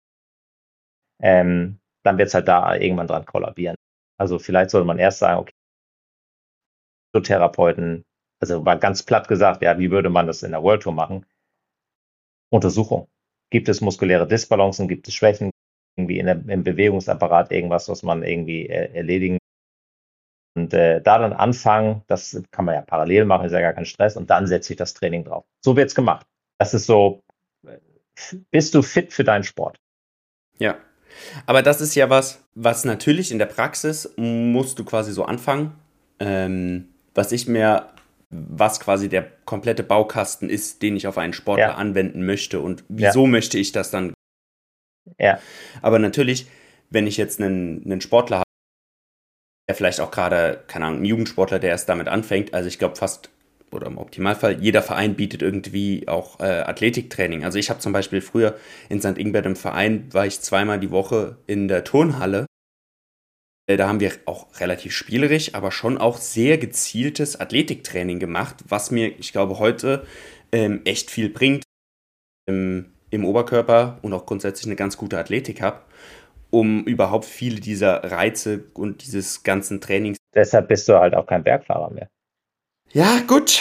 ähm, dann wird es halt da irgendwann dran kollabieren. Also vielleicht sollte man erst sagen, okay, Therapeuten, also mal ganz platt gesagt, ja, wie würde man das in der World Tour machen? Untersuchung. Gibt es muskuläre Disbalancen? Gibt es Schwächen? Irgendwie in der, im Bewegungsapparat irgendwas, was man irgendwie äh, erledigen und äh, da dann anfangen, das kann man ja parallel machen, ist ja gar kein Stress und dann setze ich das Training drauf. So wird's gemacht. Das ist so, bist du fit für deinen Sport? Ja, aber das ist ja was, was natürlich in der Praxis musst du quasi so anfangen, ähm, was ich mir, was quasi der komplette Baukasten ist, den ich auf einen Sportler Ja. anwenden möchte und wieso Ja. möchte ich das dann. Ja. Aber natürlich, wenn ich jetzt einen, einen Sportler habe, der vielleicht auch gerade, keine Ahnung, ein Jugendsportler, der erst damit anfängt, also ich glaube fast, oder im Optimalfall, jeder Verein bietet irgendwie auch äh, Athletiktraining. Also ich habe zum Beispiel früher in Sankt Ingbert im Verein, war ich zweimal die Woche in der Turnhalle. Äh, da haben wir auch relativ spielerisch, aber schon auch sehr gezieltes Athletiktraining gemacht, was mir, ich glaube, heute ähm, echt viel bringt. Im, im Oberkörper und auch grundsätzlich eine ganz gute Athletik habe, um überhaupt viele dieser Reize und dieses ganzen Trainings. Deshalb bist du halt auch kein Bergfahrer mehr. Ja, gut.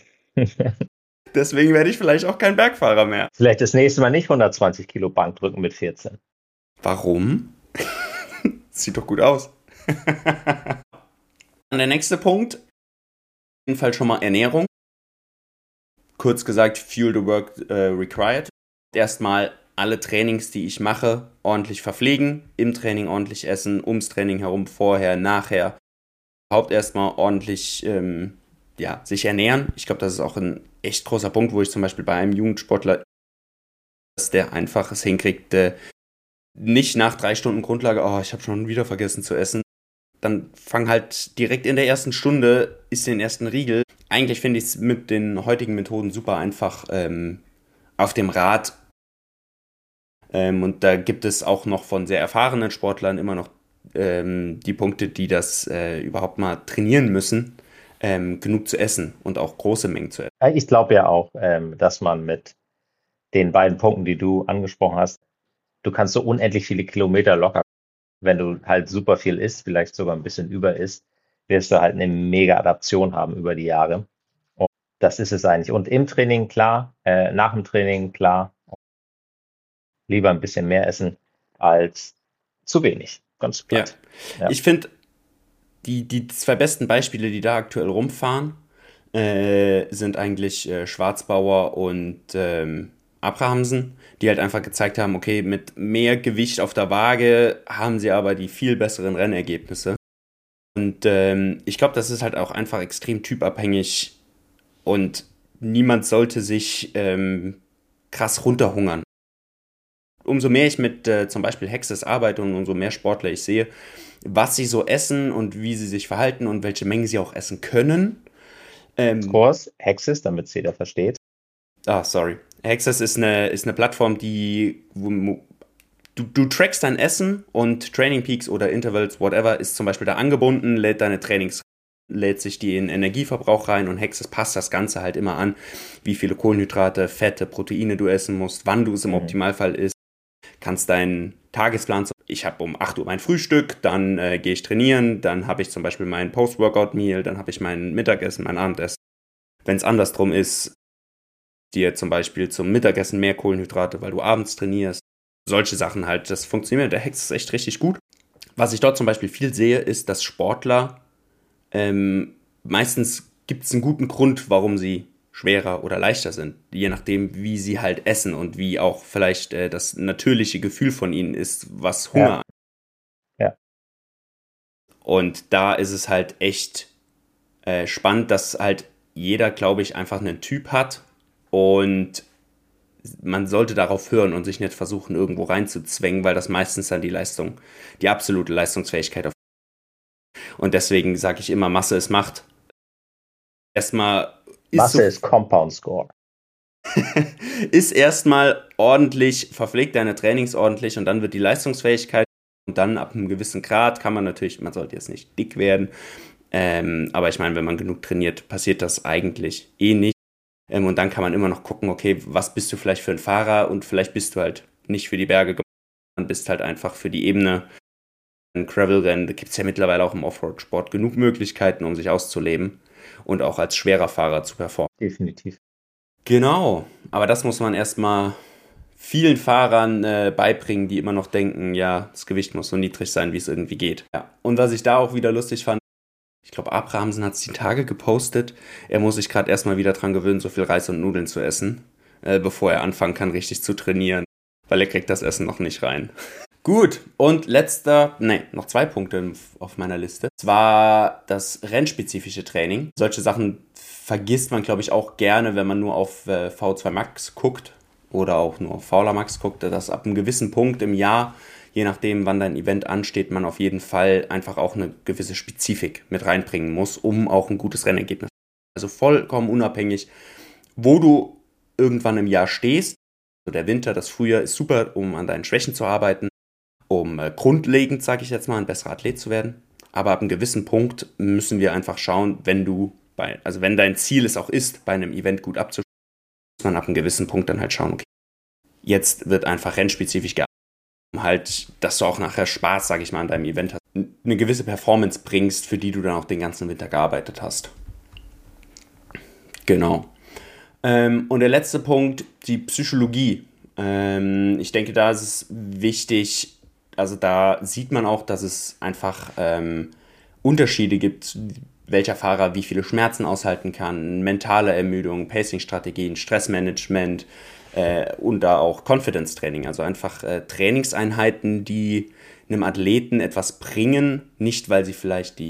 Deswegen werde ich vielleicht auch kein Bergfahrer mehr. Vielleicht das nächste Mal nicht hundertzwanzig Kilo Bankdrücken mit vierzehn. Warum? Sieht doch gut aus. Und der nächste Punkt, auf jeden Fall schon mal Ernährung. Kurz gesagt, Fuel the Work äh, Required. Erstmal alle Trainings, die ich mache, ordentlich verpflegen, im Training ordentlich essen, ums Training herum, vorher, nachher. Überhaupt erstmal ordentlich ähm, ja, sich ernähren. Ich glaube, das ist auch ein echt großer Punkt, wo ich zum Beispiel bei einem Jugendsportler, dass der einfach es hinkriegt, äh, nicht nach drei Stunden Grundlage, oh, ich habe schon wieder vergessen zu essen. Dann fang halt direkt in der ersten Stunde, isst den ersten Riegel. Eigentlich finde ich es mit den heutigen Methoden super einfach ähm, auf dem Rad. Ähm, und da gibt es auch noch von sehr erfahrenen Sportlern immer noch ähm, die Punkte, die das äh, überhaupt mal trainieren müssen, ähm, genug zu essen und auch große Mengen zu essen. Ja, ich glaube ja auch, ähm, dass man mit den beiden Punkten, die du angesprochen hast, du kannst so unendlich viele Kilometer locker, wenn du halt super viel isst, vielleicht sogar ein bisschen über isst, wirst du halt eine mega Adaption haben über die Jahre. Und das ist es eigentlich. Und im Training klar, äh, nach dem Training klar, lieber ein bisschen mehr essen als zu wenig. Ganz Ja, platt. Ja. ich finde, die, die zwei besten Beispiele, die da aktuell rumfahren, äh, sind eigentlich äh, Schwarzbauer und ähm, Abrahamsen, die halt einfach gezeigt haben, okay, mit mehr Gewicht auf der Waage haben sie aber die viel besseren Rennergebnisse. Und ähm, ich glaube, das ist halt auch einfach extrem typabhängig und niemand sollte sich ähm, krass runterhungern. Umso mehr ich mit äh, zum Beispiel Hexes arbeite und umso mehr Sportler ich sehe, was sie so essen und wie sie sich verhalten und welche Mengen sie auch essen können. Ähm, Kurs, Hexis, damit es jeder versteht. ah, sorry. Hexes ist eine, ist eine Plattform, die wo, du, du trackst dein Essen und Training Peaks oder Intervals, whatever, ist zum Beispiel da angebunden, lädt deine Trainings, lädt sich die in Energieverbrauch rein und Hexes passt das Ganze halt immer an, wie viele Kohlenhydrate, Fette, Proteine du essen musst, wann du es im Mhm. Optimalfall isst. Kannst deinen Tagesplan, ich habe um acht Uhr mein Frühstück, dann äh, gehe ich trainieren, dann habe ich zum Beispiel mein Post-Workout-Meal, dann habe ich mein Mittagessen, mein Abendessen. Wenn es andersrum ist, dir zum Beispiel zum Mittagessen mehr Kohlenhydrate, weil du abends trainierst. Solche Sachen halt, das funktioniert. Der Hex ist echt richtig gut. Was ich dort zum Beispiel viel sehe, ist, dass Sportler ähm, meistens gibt es einen guten Grund, warum sie schwerer oder leichter sind, je nachdem, wie sie halt essen und wie auch vielleicht äh, das natürliche Gefühl von ihnen ist, was Hunger Ja, ja. Und da ist es halt echt äh, spannend, dass halt jeder, glaube ich, einfach einen Typ hat und man sollte darauf hören und sich nicht versuchen, irgendwo reinzuzwängen, weil das meistens dann die Leistung, die absolute Leistungsfähigkeit auf. Und deswegen sage ich immer, Masse ist Macht. Erstmal ist Masse so, ist Compound Score. ist erstmal ordentlich, verpflegt deine Trainings ordentlich und dann wird die Leistungsfähigkeit und dann ab einem gewissen Grad kann man natürlich, man sollte jetzt nicht dick werden, ähm, aber ich meine, wenn man genug trainiert, passiert das eigentlich eh nicht. Ähm, und dann kann man immer noch gucken, okay, was bist du vielleicht für ein Fahrer und vielleicht bist du halt nicht für die Berge gemacht, sondern bist halt einfach für die Ebene. Ein Gravelrennen, da gibt es ja mittlerweile auch im Offroad-Sport genug Möglichkeiten, um sich auszuleben und auch als schwerer Fahrer zu performen. Definitiv. Genau, aber das muss man erstmal vielen Fahrern äh, beibringen, die immer noch denken, ja, das Gewicht muss so niedrig sein, wie es irgendwie geht. Ja. Und was ich da auch wieder lustig fand, ich glaube, Abrahamsen hat es die Tage gepostet, er muss sich gerade erstmal wieder dran gewöhnen, so viel Reis und Nudeln zu essen, äh, bevor er anfangen kann, richtig zu trainieren, weil er kriegt das Essen noch nicht rein. Gut, und letzter, ne, noch zwei Punkte auf meiner Liste. Zwar das rennspezifische Training. Solche Sachen vergisst man, glaube ich, auch gerne, wenn man nur auf äh, V zwei Max guckt oder auch nur auf Fauler Max guckt, dass ab einem gewissen Punkt im Jahr, je nachdem, wann dein Event ansteht, man auf jeden Fall einfach auch eine gewisse Spezifik mit reinbringen muss, um auch ein gutes Rennergebnis zu haben. Also vollkommen unabhängig, wo du irgendwann im Jahr stehst. Also der Winter, das Frühjahr ist super, um an deinen Schwächen zu arbeiten, um äh, grundlegend, sage ich jetzt mal, ein besserer Athlet zu werden. Aber ab einem gewissen Punkt müssen wir einfach schauen, wenn du bei, also wenn dein Ziel es auch ist, bei einem Event gut abzuschließen, muss man ab einem gewissen Punkt dann halt schauen, okay, jetzt wird einfach rennspezifisch gearbeitet, um halt, dass du auch nachher Spaß, sage ich mal, an deinem Event hast, eine gewisse Performance bringst, für die du dann auch den ganzen Winter gearbeitet hast. Genau. Ähm, und der letzte Punkt, die Psychologie. Ähm, ich denke, da ist es wichtig, also da sieht man auch, dass es einfach ähm, Unterschiede gibt, welcher Fahrer wie viele Schmerzen aushalten kann, mentale Ermüdung, Pacing-Strategien, Stressmanagement äh, und da auch Confidence-Training, also einfach äh, Trainingseinheiten, die einem Athleten etwas bringen, nicht weil sie vielleicht die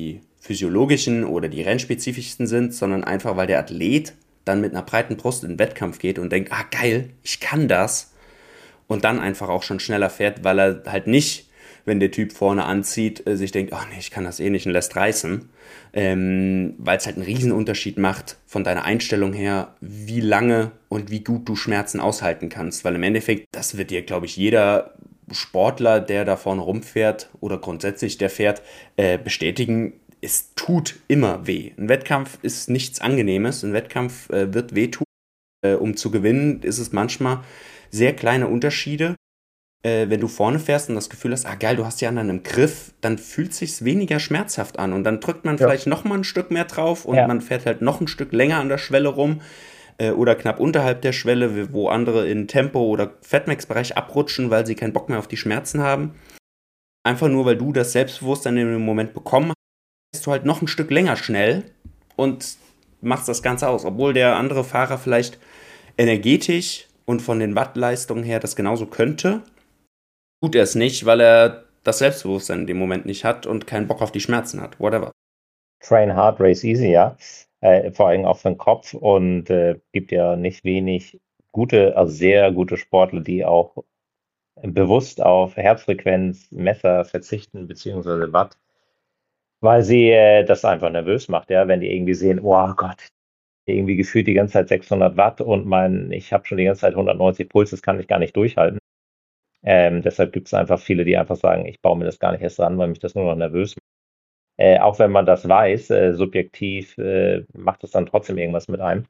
physiologischen oder die rennspezifischsten sind, sondern einfach, weil der Athlet dann mit einer breiten Brust in den Wettkampf geht und denkt, ah geil, ich kann das. Und dann einfach auch schon schneller fährt, weil er halt nicht, wenn der Typ vorne anzieht, sich denkt, ach nee, ich kann das eh nicht und lässt reißen. Ähm, weil es halt einen riesen Unterschied macht von deiner Einstellung her, wie lange und wie gut du Schmerzen aushalten kannst. Weil im Endeffekt, das wird dir, glaube ich, jeder Sportler, der da vorne rumfährt oder grundsätzlich der fährt, äh, bestätigen, es tut immer weh. Ein Wettkampf ist nichts Angenehmes. Ein Wettkampf äh, wird wehtun. Äh, um zu gewinnen, ist es manchmal sehr kleine Unterschiede. Äh, wenn du vorne fährst und das Gefühl hast, ah geil, du hast die anderen im Griff, dann fühlt es sich weniger schmerzhaft an. Und dann drückt man Ja. vielleicht noch mal ein Stück mehr drauf und Ja. man fährt halt noch ein Stück länger an der Schwelle rum äh, oder knapp unterhalb der Schwelle, wo andere in Tempo- oder Fatmax-Bereich abrutschen, weil sie keinen Bock mehr auf die Schmerzen haben. Einfach nur, weil du das Selbstbewusstsein in dem Moment bekommen hast, bist du halt noch ein Stück länger schnell und machst das Ganze aus. Obwohl der andere Fahrer vielleicht energetisch und von den Wattleistungen her das genauso könnte, tut er es nicht, weil er das Selbstbewusstsein in dem Moment nicht hat und keinen Bock auf die Schmerzen hat. Whatever. Train hard, race easy, ja. Äh, vor allem auch für den Kopf und äh, gibt ja nicht wenig gute, also sehr gute Sportler, die auch bewusst auf Herzfrequenz, Messer verzichten, beziehungsweise Watt, weil sie äh, das einfach nervös macht, ja, wenn die irgendwie sehen, oh Gott, irgendwie gefühlt die ganze Zeit sechshundert Watt und mein, ich habe schon die ganze Zeit hundertneunzig Puls, das kann ich gar nicht durchhalten. Ähm, deshalb gibt es einfach viele, die einfach sagen, ich baue mir das gar nicht erst an, weil mich das nur noch nervös macht. Äh, auch wenn man das weiß, äh, subjektiv äh, macht es dann trotzdem irgendwas mit einem.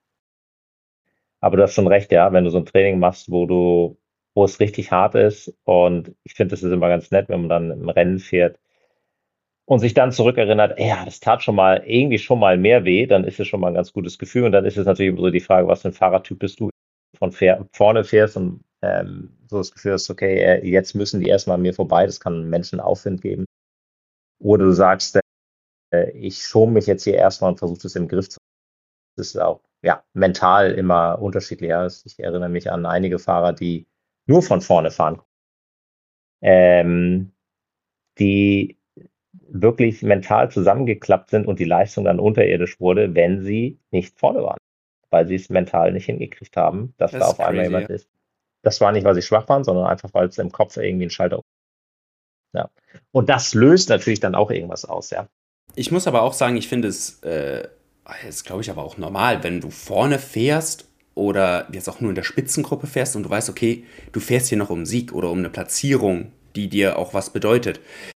Aber du hast schon recht, ja, wenn du so ein Training machst, wo du, wo es richtig hart ist und ich finde, das ist immer ganz nett, wenn man dann im Rennen fährt und sich dann zurückerinnert, ey, ja, das tat schon mal irgendwie schon mal mehr weh, dann ist es schon mal ein ganz gutes Gefühl und dann ist es natürlich so die Frage, was für ein Fahrertyp bist du, von fähr, vorne fährst und ähm, so das Gefühl hast, okay, äh, jetzt müssen die erstmal an mir vorbei, das kann Menschen Aufwind geben. Oder du sagst, äh, ich schone mich jetzt hier erstmal und versuche das im Griff zu. Das ist auch ja, mental immer unterschiedlich. Ja. Ich erinnere mich an einige Fahrer, die nur von vorne fahren, ähm, die wirklich mental zusammengeklappt sind und die Leistung dann unterirdisch wurde, wenn sie nicht vorne waren, weil sie es mental nicht hingekriegt haben, dass Das da ist auf einmal crazy, jemand ja. ist. Das war nicht, weil sie schwach waren, sondern einfach, weil es im Kopf irgendwie ein Schalter. Ja. Und das löst natürlich dann auch irgendwas aus, ja. Ich muss aber auch sagen, ich finde es, äh, ist glaube ich aber auch normal, wenn du vorne fährst oder jetzt auch nur in der Spitzengruppe fährst und du weißt, okay, du fährst hier noch um einen Sieg oder um eine Platzierung, die dir auch was bedeutet.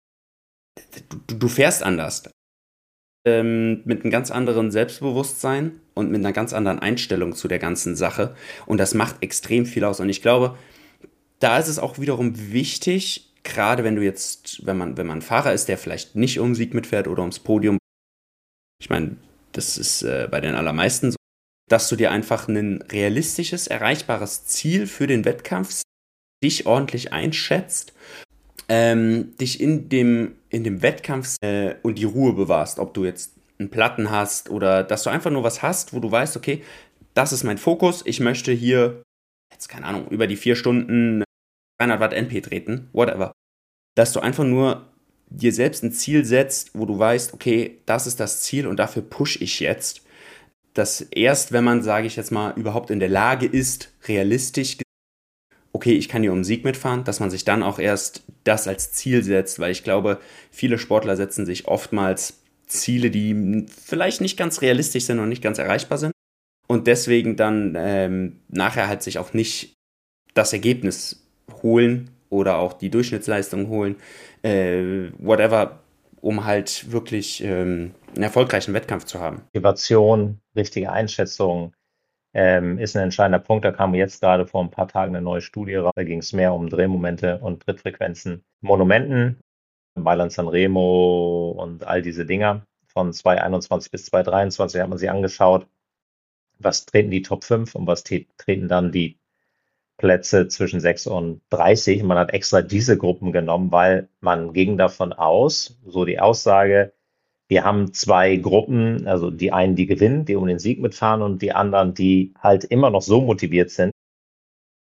Du, du fährst anders. Ähm, mit einem ganz anderen Selbstbewusstsein und mit einer ganz anderen Einstellung zu der ganzen Sache. Und das macht extrem viel aus. Und ich glaube, da ist es auch wiederum wichtig, gerade wenn du jetzt, wenn man, wenn man ein Fahrer ist, der vielleicht nicht um Sieg mitfährt oder ums Podium, ich meine, das ist äh, bei den allermeisten so, dass du dir einfach ein realistisches, erreichbares Ziel für den Wettkampf dich ordentlich einschätzt, ähm, dich in dem, in dem Wettkampf äh, und die Ruhe bewahrst, ob du jetzt einen Platten hast oder dass du einfach nur was hast, wo du weißt, okay, das ist mein Fokus, ich möchte hier, jetzt keine Ahnung, über die vier Stunden dreihundert Watt N P treten, whatever. Dass du einfach nur dir selbst ein Ziel setzt, wo du weißt, okay, das ist das Ziel und dafür push ich jetzt. Dass erst, wenn man, sage ich jetzt mal, überhaupt in der Lage ist, realistisch, okay, ich kann hier um Sieg mitfahren, dass man sich dann auch erst das als Ziel setzt, weil ich glaube, viele Sportler setzen sich oftmals Ziele, die vielleicht nicht ganz realistisch sind und nicht ganz erreichbar sind und deswegen dann ähm, nachher halt sich auch nicht das Ergebnis holen oder auch die Durchschnittsleistung holen, äh, whatever, um halt wirklich ähm, einen erfolgreichen Wettkampf zu haben. Motivation, richtige Einschätzung ähm, ist ein entscheidender Punkt. Da kam jetzt gerade vor ein paar Tagen eine neue Studie raus. Da ging es mehr um Drehmomente und Trittfrequenzen. Monumenten, Mailand Sanremo und all diese Dinger von zweitausendeinundzwanzig bis zweitausenddreiundzwanzig hat man sich angeschaut. Was treten die Top fünf und was treten dann die Plätze zwischen sechs und dreißig. Man hat extra diese Gruppen genommen, weil man ging davon aus, so die Aussage, wir haben zwei Gruppen, also die einen, die gewinnen, die um den Sieg mitfahren und die anderen, die halt immer noch so motiviert sind,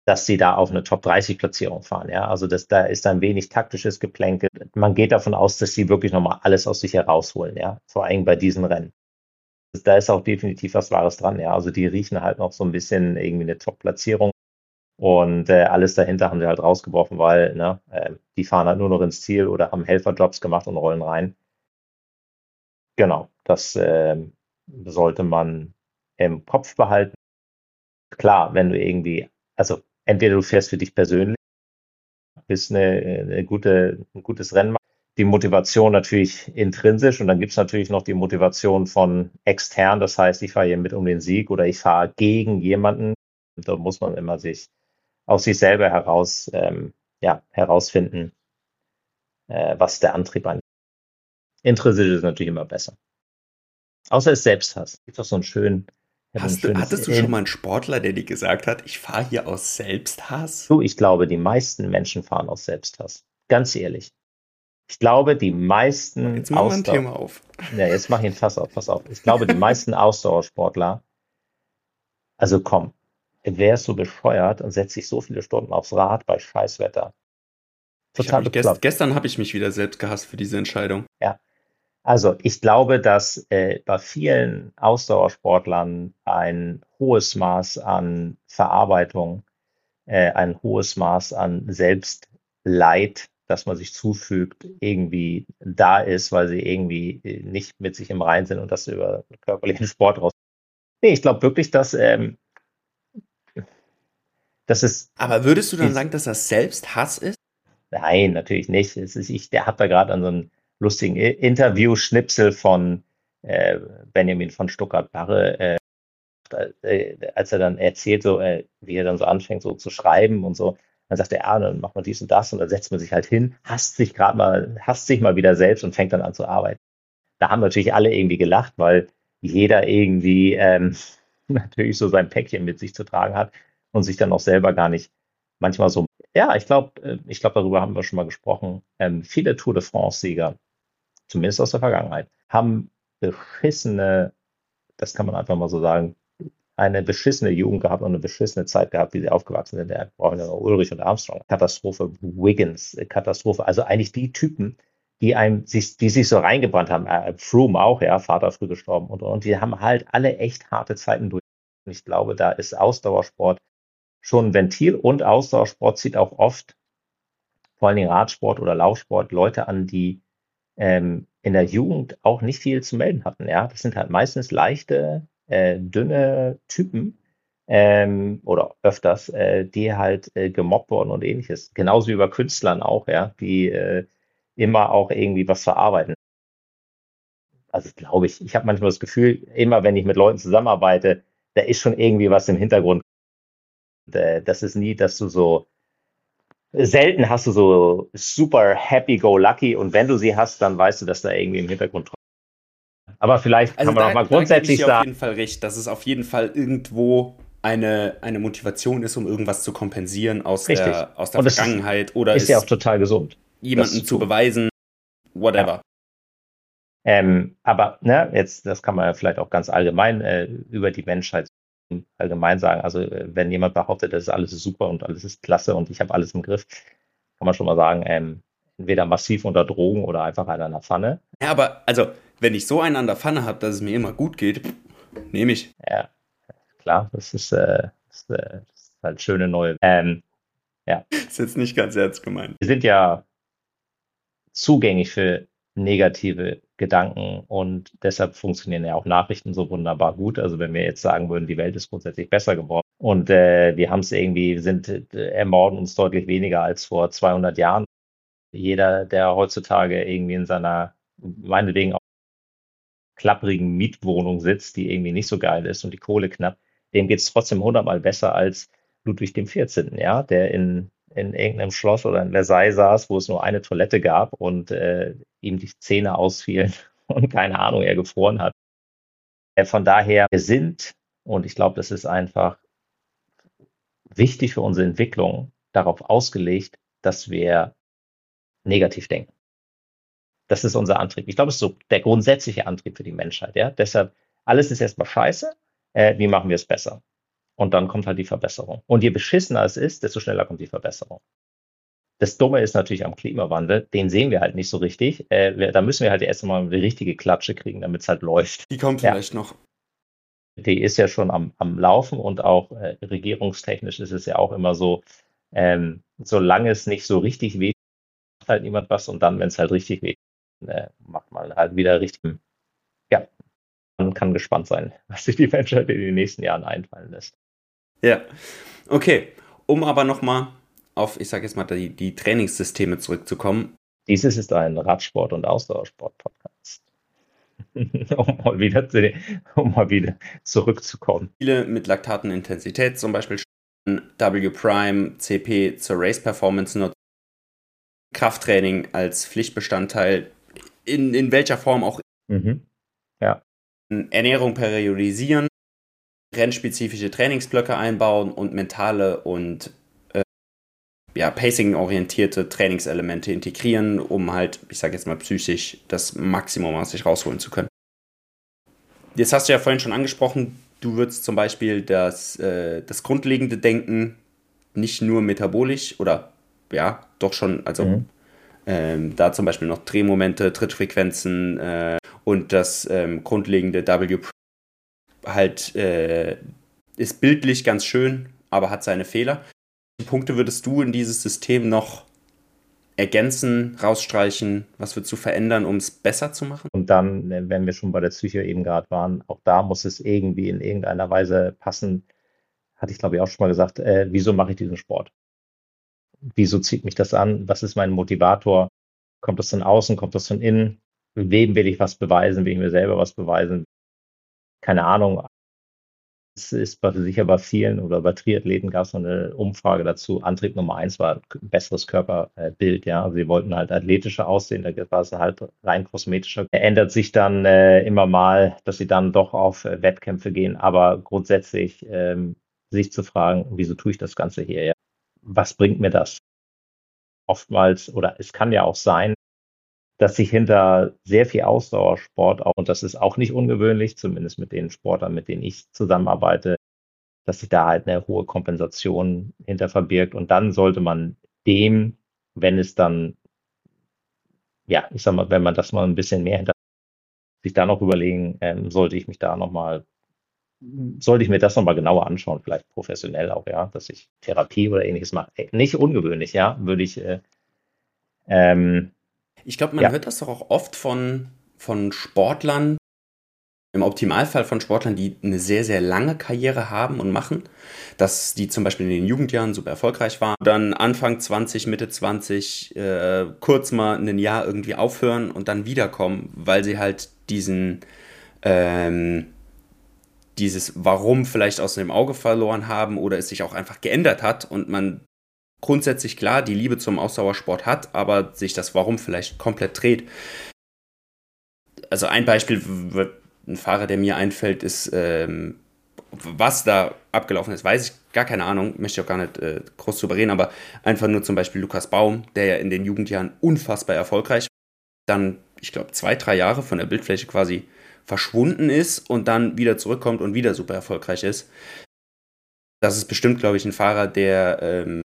dass sie da auf eine Top dreißig Platzierung fahren. Ja, also das, da ist ein wenig taktisches Geplänkel. Man geht davon aus, dass sie wirklich nochmal alles aus sich herausholen. Ja, vor allem bei diesen Rennen. Da ist auch definitiv was Wahres dran. Ja, also die riechen halt noch so ein bisschen irgendwie eine Top-Platzierung. Und äh, alles dahinter haben sie halt rausgeworfen, weil ne, äh, die fahren halt nur noch ins Ziel oder haben Helferjobs gemacht und rollen rein. Genau, das äh, sollte man im Kopf behalten. Klar, wenn du irgendwie, also entweder du fährst für dich persönlich, bist eine, eine gute, ein gutes Rennen machst, die Motivation natürlich intrinsisch und dann gibt es natürlich noch die Motivation von extern, das heißt, ich fahre hier mit um den Sieg oder ich fahre gegen jemanden. Da muss man immer sich aus sich selber heraus, ähm, ja, herausfinden, äh, was der Antrieb angeht. Intrinsisch ist natürlich immer besser. Außer es Selbsthass. Gibt doch so einen schönen, ich habe ein Hast du, schönes, hattest du äh, schon mal einen Sportler, der dir gesagt hat, ich fahre hier aus Selbsthass? du, ich glaube, die meisten Menschen fahren aus Selbsthass. Ganz ehrlich. Ich glaube, die meisten Jetzt machen wir ein Ausdauer, Thema auf. ja, jetzt mach ich ein Fass auf, pass auf. Ich glaube, die meisten Ausdauersportler, also komm, wer ist so bescheuert und setzt sich so viele Stunden aufs Rad bei Scheißwetter? Ich hab Total mich gest, bekloppt. gestern habe ich mich wieder selbst gehasst für diese Entscheidung. Ja. Also ich glaube, dass äh, bei vielen Ausdauersportlern ein hohes Maß an Verarbeitung, äh, ein hohes Maß an Selbstleid, das man sich zufügt, irgendwie da ist, weil sie irgendwie äh, nicht mit sich im Reinen sind und das über körperlichen Sport raus. Nee, ich glaube wirklich, dass, ähm, dass es, Aber würdest du dann dies- sagen, dass das Selbsthass ist? nein, natürlich nicht. Es ist, ich, der hat da gerade an so einem lustigen I- Interview-Schnipsel von äh, Benjamin von Stuttgart-Barre, äh, äh, als er dann erzählt, so, äh, wie er dann so anfängt, so zu schreiben und so, dann sagt er, ja, dann macht man dies und das und dann setzt man sich halt hin, hasst sich gerade mal, hasst sich mal wieder selbst und fängt dann an zu arbeiten. Da haben natürlich alle irgendwie gelacht, weil jeder irgendwie ähm, natürlich so sein Päckchen mit sich zu tragen hat und sich dann auch selber gar nicht manchmal so, ja, ich glaube, äh, ich glaube, darüber haben wir schon mal gesprochen. Ähm, viele Tour de France-Sieger, zumindest aus der Vergangenheit, haben beschissene, das kann man einfach mal so sagen, eine beschissene Jugend gehabt und eine beschissene Zeit gehabt, wie sie aufgewachsen sind. Da brauchen wir noch Ulrich und Armstrong. Katastrophe, Wiggins, äh, Katastrophe. Also eigentlich die Typen, die einem sich, die sich so reingebrannt haben. Äh, Froome auch, ja, Vater früh gestorben und und die haben halt alle echt harte Zeiten durch. Und ich glaube, da ist Ausdauersport schon ein Ventil und Ausdauersport zieht auch oft, vor allen Dingen Radsport oder Laufsport, Leute an, die ähm, in der Jugend auch nicht viel zu melden hatten. Ja, das sind halt meistens leichte, äh, dünne Typen ähm, oder öfters, äh, die halt äh, gemobbt wurden und ähnliches. Genauso wie bei Künstlern auch, ja, die äh, immer auch irgendwie was verarbeiten. Also glaube ich, ich habe manchmal das Gefühl, immer wenn ich mit Leuten zusammenarbeite, da ist schon irgendwie was im Hintergrund. Äh, das ist nie, dass du so selten hast du so super happy-go-lucky und wenn du sie hast, dann weißt du, dass da irgendwie im Hintergrund. Aber vielleicht Also kann man auch da, mal da gebe ich grundsätzlich dir auf sagen, jeden Fall recht, dass es auf jeden Fall irgendwo eine, eine Motivation ist, um irgendwas zu kompensieren aus richtig. der, aus der Und es ist, Vergangenheit oder ist ja auch es total gesund, das jemandem zu zu tun. beweisen, Ja. whatever. Ähm, aber ne, jetzt, das kann man ja vielleicht auch ganz allgemein äh, über die Menschheit allgemein sagen. Also äh, wenn jemand behauptet, das ist alles super und alles ist klasse und ich habe alles im Griff, kann man schon mal sagen, ähm, entweder massiv unter Drogen oder einfach einer in der Pfanne. Ja, aber also, wenn ich so einen an der Pfanne habe, dass es mir immer gut geht, nehme ich. Ja, klar, das ist, äh, das, ist, äh, das ist halt schöne neue. Ähm, ja, Ist jetzt nicht ganz ernst gemeint. wir sind ja zugänglich für negative Gedanken und deshalb funktionieren ja auch Nachrichten so wunderbar gut. Also wenn wir jetzt sagen würden, die Welt ist grundsätzlich besser geworden und äh, wir haben es irgendwie, sind äh, ermorden uns deutlich weniger als vor zweihundert Jahren. Jeder, der heutzutage irgendwie in seiner, meinetwegen auch klapprigen Mietwohnung sitzt, die irgendwie nicht so geil ist und die Kohle knapp, dem geht es trotzdem hundertmal besser als Ludwig dem vierzehnten., ja, der in, in irgendeinem Schloss oder in Versailles saß, wo es nur eine Toilette gab und äh, ihm die Zähne ausfielen und keine Ahnung, er gefroren hat. Äh, von daher, wir sind, und ich glaube, das ist einfach wichtig für unsere Entwicklung, darauf ausgelegt, dass wir negativ denken. Das ist unser Antrieb. Ich glaube, es ist so der grundsätzliche Antrieb für die Menschheit. Ja? Deshalb, alles ist erstmal scheiße. Äh, wie machen wir es besser? Und dann kommt halt die Verbesserung. Und je beschissener es ist, desto schneller kommt die Verbesserung. Das Dumme ist natürlich am Klimawandel, den sehen wir halt nicht so richtig. Äh, da müssen wir halt erst mal die richtige Klatsche kriegen, damit es halt läuft. Die kommt Ja. vielleicht noch. Die ist ja schon am, am Laufen und auch äh, regierungstechnisch ist es ja auch immer so, ähm, solange es nicht so richtig weht, macht halt niemand was und dann, wenn es halt richtig weht, äh, macht man halt wieder richtig. Ja, man kann gespannt sein, was sich die Menschheit in den nächsten Jahren einfallen lässt. Ja, okay. Um aber nochmal auf, ich sage jetzt mal, die, die Trainingssysteme zurückzukommen. Dieses ist ein Radsport- und Ausdauersport-Podcast. um, mal wieder zu, um mal wieder zurückzukommen. Viele mit Laktatenintensität, zum Beispiel W Prime, C P zur Race Performance nutzen, Krafttraining als Pflichtbestandteil, in, in welcher Form auch. Mhm. Ja. Ernährung periodisieren, rennspezifische Trainingsblöcke einbauen und mentale und äh, ja, Pacing-orientierte Trainingselemente integrieren, um halt, ich sage jetzt mal psychisch, das Maximum aus sich rausholen zu können. Jetzt hast du ja vorhin schon angesprochen, du würdest zum Beispiel das, äh, das grundlegende Denken nicht nur metabolisch oder ja, doch schon, also mhm. ähm, da zum Beispiel noch Drehmomente, Trittfrequenzen äh, und das ähm, grundlegende W halt äh, ist bildlich ganz schön, aber hat seine Fehler. Welche Punkte würdest du in dieses System noch ergänzen, rausstreichen? Was würdest du verändern, um es besser zu machen? Und dann, wenn wir schon bei der Psyche eben gerade waren, auch da muss es irgendwie in irgendeiner Weise passen. Hatte ich, glaube ich, auch schon mal gesagt, äh, wieso mache ich diesen Sport? Wieso zieht mich das an? Was ist mein Motivator? Kommt das von außen? Kommt das von innen? Wem will ich was beweisen? Will ich mir selber was beweisen? Keine Ahnung. Es ist sicher bei vielen oder bei Triathleten gab es noch eine Umfrage dazu. Antrieb Nummer eins war ein besseres Körperbild. Ja, also sie wollten halt athletischer aussehen. Da war es halt rein kosmetischer. Ändert sich dann äh, immer mal, dass sie dann doch auf äh, Wettkämpfe gehen. Aber grundsätzlich ähm, sich zu fragen, wieso tue ich das Ganze hier? Ja? Was bringt mir das? Oftmals, oder es kann ja auch sein, dass sich hinter sehr viel Ausdauersport auch, und das ist auch nicht ungewöhnlich, zumindest mit den Sportlern, mit denen ich zusammenarbeite, dass sich da halt eine hohe Kompensation hinter verbirgt. Und dann sollte man dem, wenn es dann, ja, ich sag mal, wenn man das mal ein bisschen mehr hinter sich da noch überlegen, ähm, sollte ich mich da nochmal, sollte ich mir das nochmal genauer anschauen, vielleicht professionell auch, ja, dass ich Therapie oder ähnliches mache. Nicht ungewöhnlich, ja, würde ich, äh, ähm, Ich glaube, man ja. hört das doch auch oft von, von Sportlern, im Optimalfall von Sportlern, die eine sehr, sehr lange Karriere haben und machen, dass die zum Beispiel in den Jugendjahren super erfolgreich waren, dann Anfang zwanzig, Mitte zwanzig äh, kurz mal ein Jahr irgendwie aufhören und dann wiederkommen, weil sie halt diesen, ähm, dieses Warum vielleicht aus dem Auge verloren haben oder es sich auch einfach geändert hat und man grundsätzlich klar die Liebe zum Ausdauersport hat, aber sich das Warum vielleicht komplett dreht. Also ein Beispiel, ein Fahrer, der mir einfällt, ist, ähm, was da abgelaufen ist, weiß ich, gar keine Ahnung, möchte ich auch gar nicht äh, groß drüber reden, aber einfach nur zum Beispiel Lukas Baum, der ja in den Jugendjahren unfassbar erfolgreich war, dann, ich glaube, zwei, drei Jahre von der Bildfläche quasi verschwunden ist und dann wieder zurückkommt und wieder super erfolgreich ist. Das ist bestimmt, glaube ich, ein Fahrer, der ähm,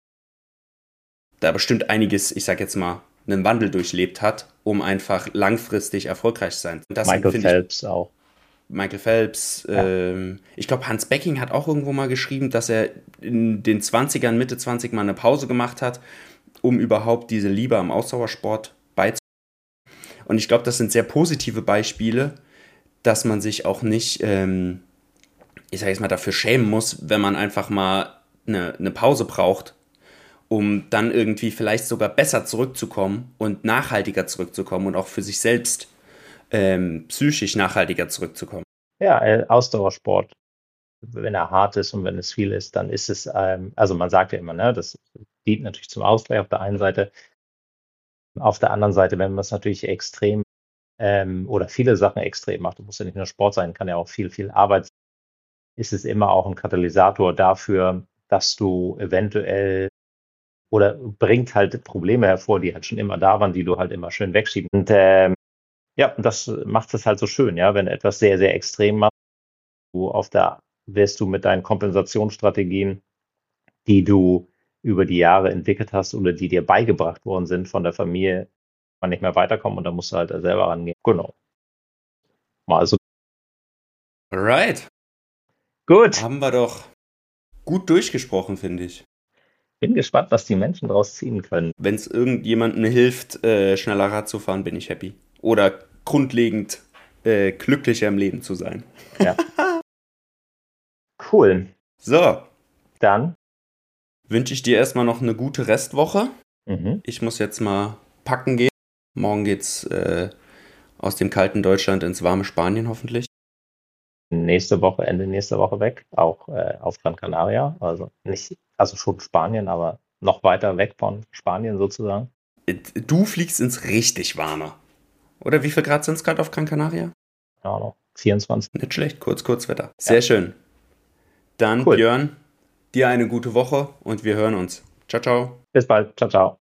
da bestimmt einiges, ich sag jetzt mal, einen Wandel durchlebt hat, um einfach langfristig erfolgreich zu sein. Das Michael Phelps ich, auch. Michael Phelps, ja. ähm, ich glaube, Hans Becking hat auch irgendwo mal geschrieben, dass er in den zwanzigern, Mitte zwanzig mal eine Pause gemacht hat, um überhaupt diese Liebe am Ausdauersport beizubringen. Und ich glaube, das sind sehr positive Beispiele, dass man sich auch nicht, ähm, ich sage jetzt mal, dafür schämen muss, wenn man einfach mal eine, eine Pause braucht, um dann irgendwie vielleicht sogar besser zurückzukommen und nachhaltiger zurückzukommen und auch für sich selbst ähm, psychisch nachhaltiger zurückzukommen. Ja, äh, Ausdauersport, wenn er hart ist und wenn es viel ist, dann ist es, ähm, also man sagt ja immer, ne, das dient natürlich zum Ausgleich auf der einen Seite. Auf der anderen Seite, wenn man es natürlich extrem ähm, oder viele Sachen extrem macht, das muss ja nicht nur Sport sein, kann ja auch viel, viel Arbeit sein, ist es immer auch ein Katalysator dafür, dass du eventuell oder bringt halt Probleme hervor, die halt schon immer da waren, die du halt immer schön wegschieben. Und ähm, ja, das macht es halt so schön, ja, wenn etwas sehr, sehr extrem machst, du auf der wirst du mit deinen Kompensationsstrategien, die du über die Jahre entwickelt hast oder die dir beigebracht worden sind von der Familie, man nicht mehr weiterkommen und da musst du halt selber rangehen. Genau. Mal so. Alright. Gut. Haben wir doch gut durchgesprochen, finde ich. Bin gespannt, was die Menschen daraus ziehen können. Wenn es irgendjemandem hilft, äh, schneller Rad zu fahren, bin ich happy. Oder grundlegend äh, glücklicher im Leben zu sein. Ja. Cool. So. Dann wünsche ich dir erstmal noch eine gute Restwoche. Mhm. Ich muss jetzt mal packen gehen. Morgen geht's äh, aus dem kalten Deutschland ins warme Spanien hoffentlich. Nächste Woche, Ende nächster Woche weg, auch äh, auf Gran Canaria. Also nicht, also schon Spanien, aber noch weiter weg von Spanien sozusagen. Du fliegst ins richtig warme. Oder wie viel Grad sind es gerade auf Gran Canaria? Keine Ahnung, vierundzwanzig. Nicht schlecht, kurz, kurz Wetter. Sehr Ja. schön. Dann, Cool. Björn, dir eine gute Woche und wir hören uns. Ciao, ciao. Bis bald. Ciao, ciao.